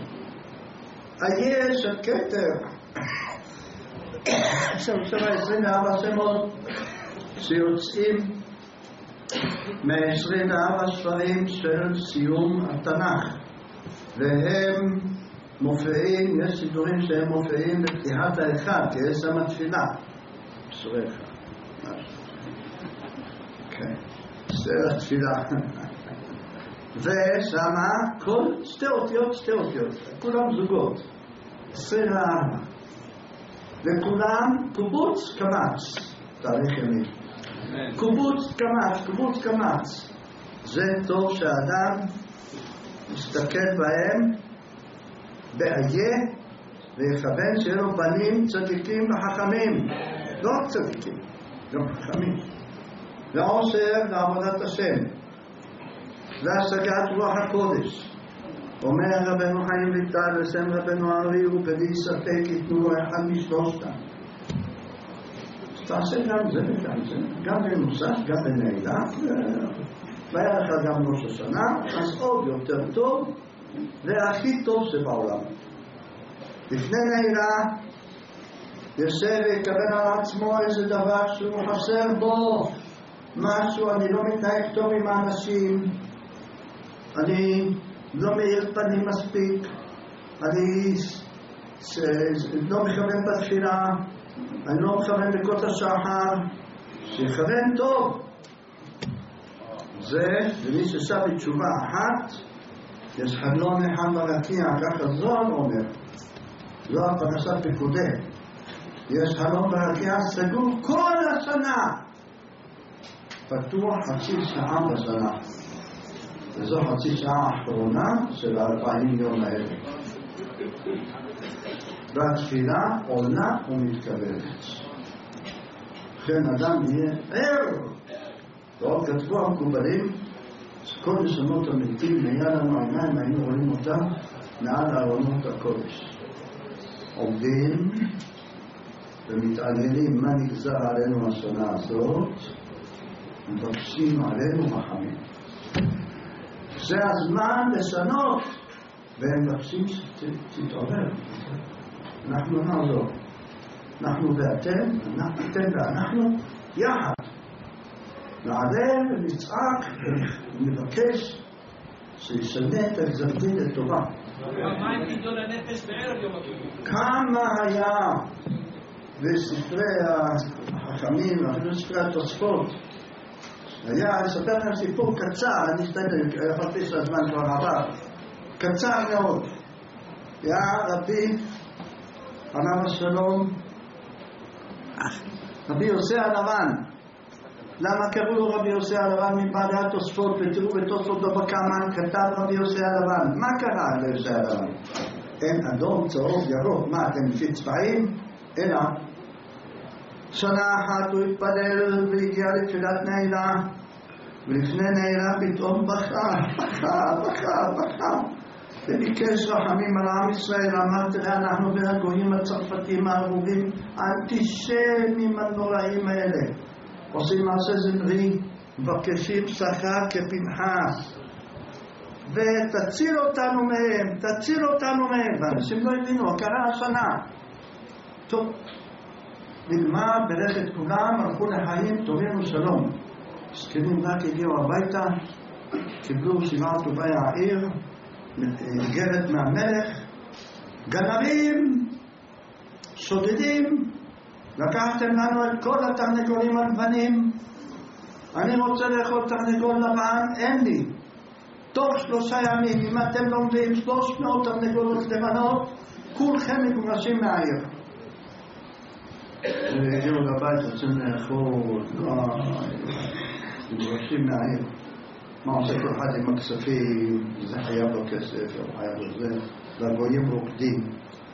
היש הכתר עכשיו שם עשרים וארבע שמות שיוצאים מ-עשרים וארבע ספרים של סיום התנ"ך, והם מופיעים, יש סידורים שהם מופיעים בפתיחת האחד, כי יש שם תפילה פסורי אחד, כן, סדר תפילה ושמה כל שתי אותיות, שתי אותיות, כולם זוגות, עשרים וארבע, וכולם קובוץ קמץ, תאריך ימים, קובוץ קמץ, קובוץ קמץ. זה טוב שהאדם יסתכל בהם באיה ויכוון שיהיה לו בנים צדיקים וחכמים, לא צדיקים, גם חכמים, ועושר לעבודת השם והשגת רוח הקודש. אומר רבנו חיים ויטל ושם רבנו ארי ובלי ספק יתנו לו אחד משלושתם. תעשה גם זה וגם זה, גם בנוסף, גם בנעילה, והיה לך גם ראש השנה, אז עוד יותר טוב והכי טוב שבעולם. לפני נעילה יושב ויקבל על עצמו איזה דבר שהוא חסר בו משהו. אני לא מתנהג טוב עם האנשים, אני לא מאיר פנים מספיק, אני לא מכוון בתפילה, אני לא מכוון בקות השחר, שיכוון טוב. זה, ומי ששב בתשובה אחת, יש חלון אחד ברקיע, ככה זוהר אומר, לא הפרשת פקודי, יש חלון ברקיע סגור כל השנה, פתוח חצי שעה בשנה. וזו חצי שעה האחרונה של ארבעים יום האלה. והתפילה עולה ומתקבלת. לכן אדם יהיה ער. ועוד כתבו המקובלים, כל נשמות המתים נהיה לנו עיניים, היינו רואים אותם מעל ארונות הקודש. עומדים ומתעניינים מה נגזר עלינו השנה הזאת, מבקשים עלינו רחמים. זה הזמן לשנות, והם מבקשים שתתעורר. אנחנו נעזור. אנחנו ואתם, אתם ואנחנו יחד. נעלה ונצעק ונבקש שישנה את הגזר דין לטובה. מה עם פדיון הנפש בערב יום הכיפורים? כמה היה בספרי החכמים, אפילו ספרי התוספות, היה לספר לכם סיפור קצר, אני אשתדל, יכולתי שהזמן כבר עבר, קצר מאוד. היה רבי עליו השלום, רבי יוסי הלבן. למה קראו לו רבי יוסי הלבן? מבעלי התוספות, ותראו בתוספות בבא קמא כתב רבי יוסי הלבן. מה קרה רבי יוסי הלבן? אין אדום, צהוב, ירוק, מה אתם לפי צבעים? אלא שנה אחת הוא התפלל והגיע לתפילת נעילה, ולפני נעילה פתאום בכה, בכה, בכה, בכה, וביקש רחמים על עם ישראל. אמר, תראה, אנחנו והגויים הצרפתים הארורים האנטישמים הנוראים האלה עושים מעשה זמרי, מבקשים שכר כפנחס, ותציל אותנו מהם, תציל אותנו מהם. ואנשים לא הבינו, קרה השנה. טוב, נגמר, ברך את כולם, הלכו לחיים טובים ושלום. זקנים רק הגיעו הביתה, קיבלו שבעה טובי העיר, איגרת מהמלך, גנבים, שודדים, לקחתם לנו את כל התרנגולים הלבנים, אני רוצה לאכול תרנגול לבן, אין לי. תוך שלושה ימים, אם אתם לא מביאים שלוש מאות תרנגולות לבנות, כולכם מגורשים מהעיר. הגיעו לבית, רוצים לאכול, מגורשים מהעיר. מה עושה כל אחד עם הכספים? זה חייב לו כסף, או חייב לו זה, והגויים רוקדים.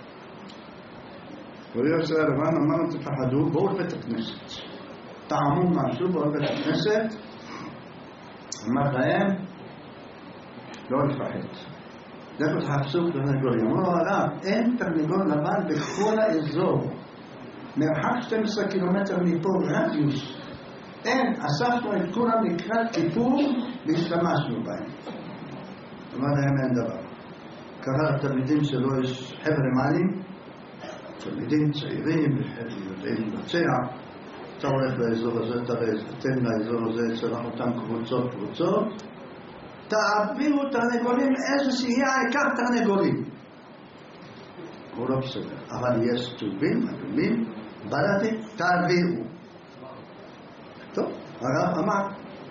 רבי יוסי הלבן אמר להם, תפחדו, בואו לבית הכנסת. טעמו משהו, בואו לבית הכנסת. אמר להם, לא לפחד. לכו תחפשו תרנגולים. אמרו הרב, אין תרנגול לבן בכל האזור. מרחק שנים עשר קילומטר מפה רדיוס. אין, אספנו את כולם לקראת כיפור והשתמשנו בהם. אמר להם, אין דבר. קרא לתלמידים שלו יש חבר'ה מעלים, תלמידים צעירים, יודעים לבצע. אתה הולך לאזור הזה, תתן לאזור הזה, צלח אותם קבוצות קבוצות, תעבירו תרנגולים, איזה שיהיה, העיקר תרנגולים. הוא לא בסדר, אבל יש טובים, אדומים, בלעדי, תעבירו. טוב, הרב אמר.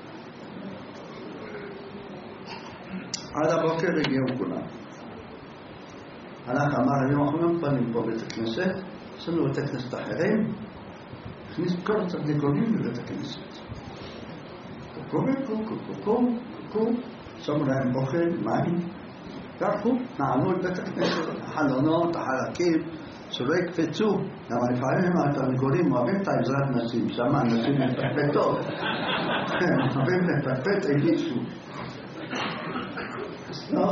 עד הבוקר הגיעו כולם. הלך אמר, היום אנחנו לא מפנים פה בית הכנסת, יש לנו בית הכנסת אחרים, הכניס כל התרנגולים לבית הכנסת. קוקו, קוקו, קוקו, קוקו, שמו להם אוכל, מים, והלכו, נענו את בית הכנסת, החלונות, החלקים, שלא יקפצו. למה לפעמים התרנגולים אוהבים את העזרת נשים, שמה אנשים מפחפת טוב. הם אוהבים לפחפת, הגישו. לא.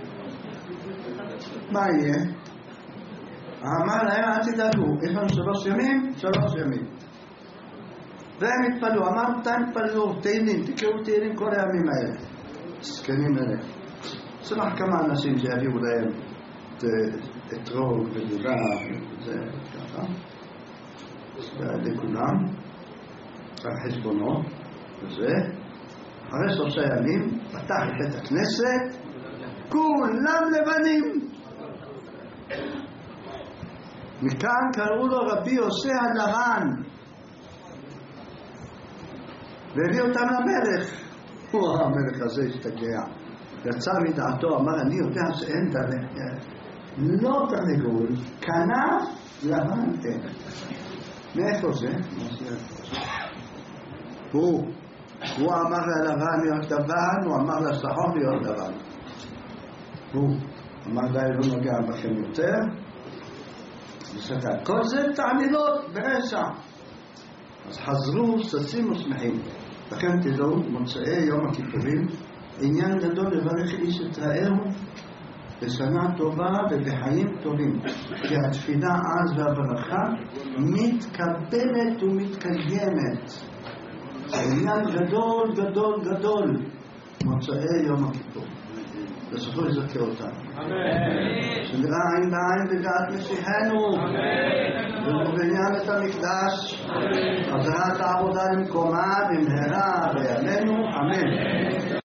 מה יהיה? אמר להם, אל תדאגו, יש לנו שלוש ימים, שלוש ימים. והם התפלו, אמרנו, אתם התפלו, תהילים, תקראו תהילים כל הימים האלה. זקנים אלה. שמח כמה אנשים שיביאו להם אתרוג ודודה וזה ככה. לכולם, על חשבונו וזה. אחרי שלושה ימים, פתח את בית הכנסת, כולם לבנים. מכאן קראו לו רבי יוסי הלבן, והביא אותם למלך. הוא המלך הזה השתגע, יצא מדעתו, אמר, אני יודע שאין לא תרנגול, כנף לבן אין. מאיפה זה? הוא הוא אמר ללבן להיות לבן, הוא אמר לשחור להיות לבן. הוא אמר די לא נוגע בכם יותר, ושתה כל זה תעלילות ברשע. אז חזרו ששים ושמחים. לכן תדעו, מוצאי יום הכיפורים, עניין גדול לברך איש את רעהו בשנה טובה ובחיים טובים. כי התפילה אז והברכה מתקבלת ומתקיימת. זה עניין גדול גדול גדול, מוצאי יום הכיפור. בסופו יזכה אותנו. שנראה עין בעין בגעת משיחנו, ובבניין את המקדש, חזרת העבודה למקומה במהרה בימינו, אמן.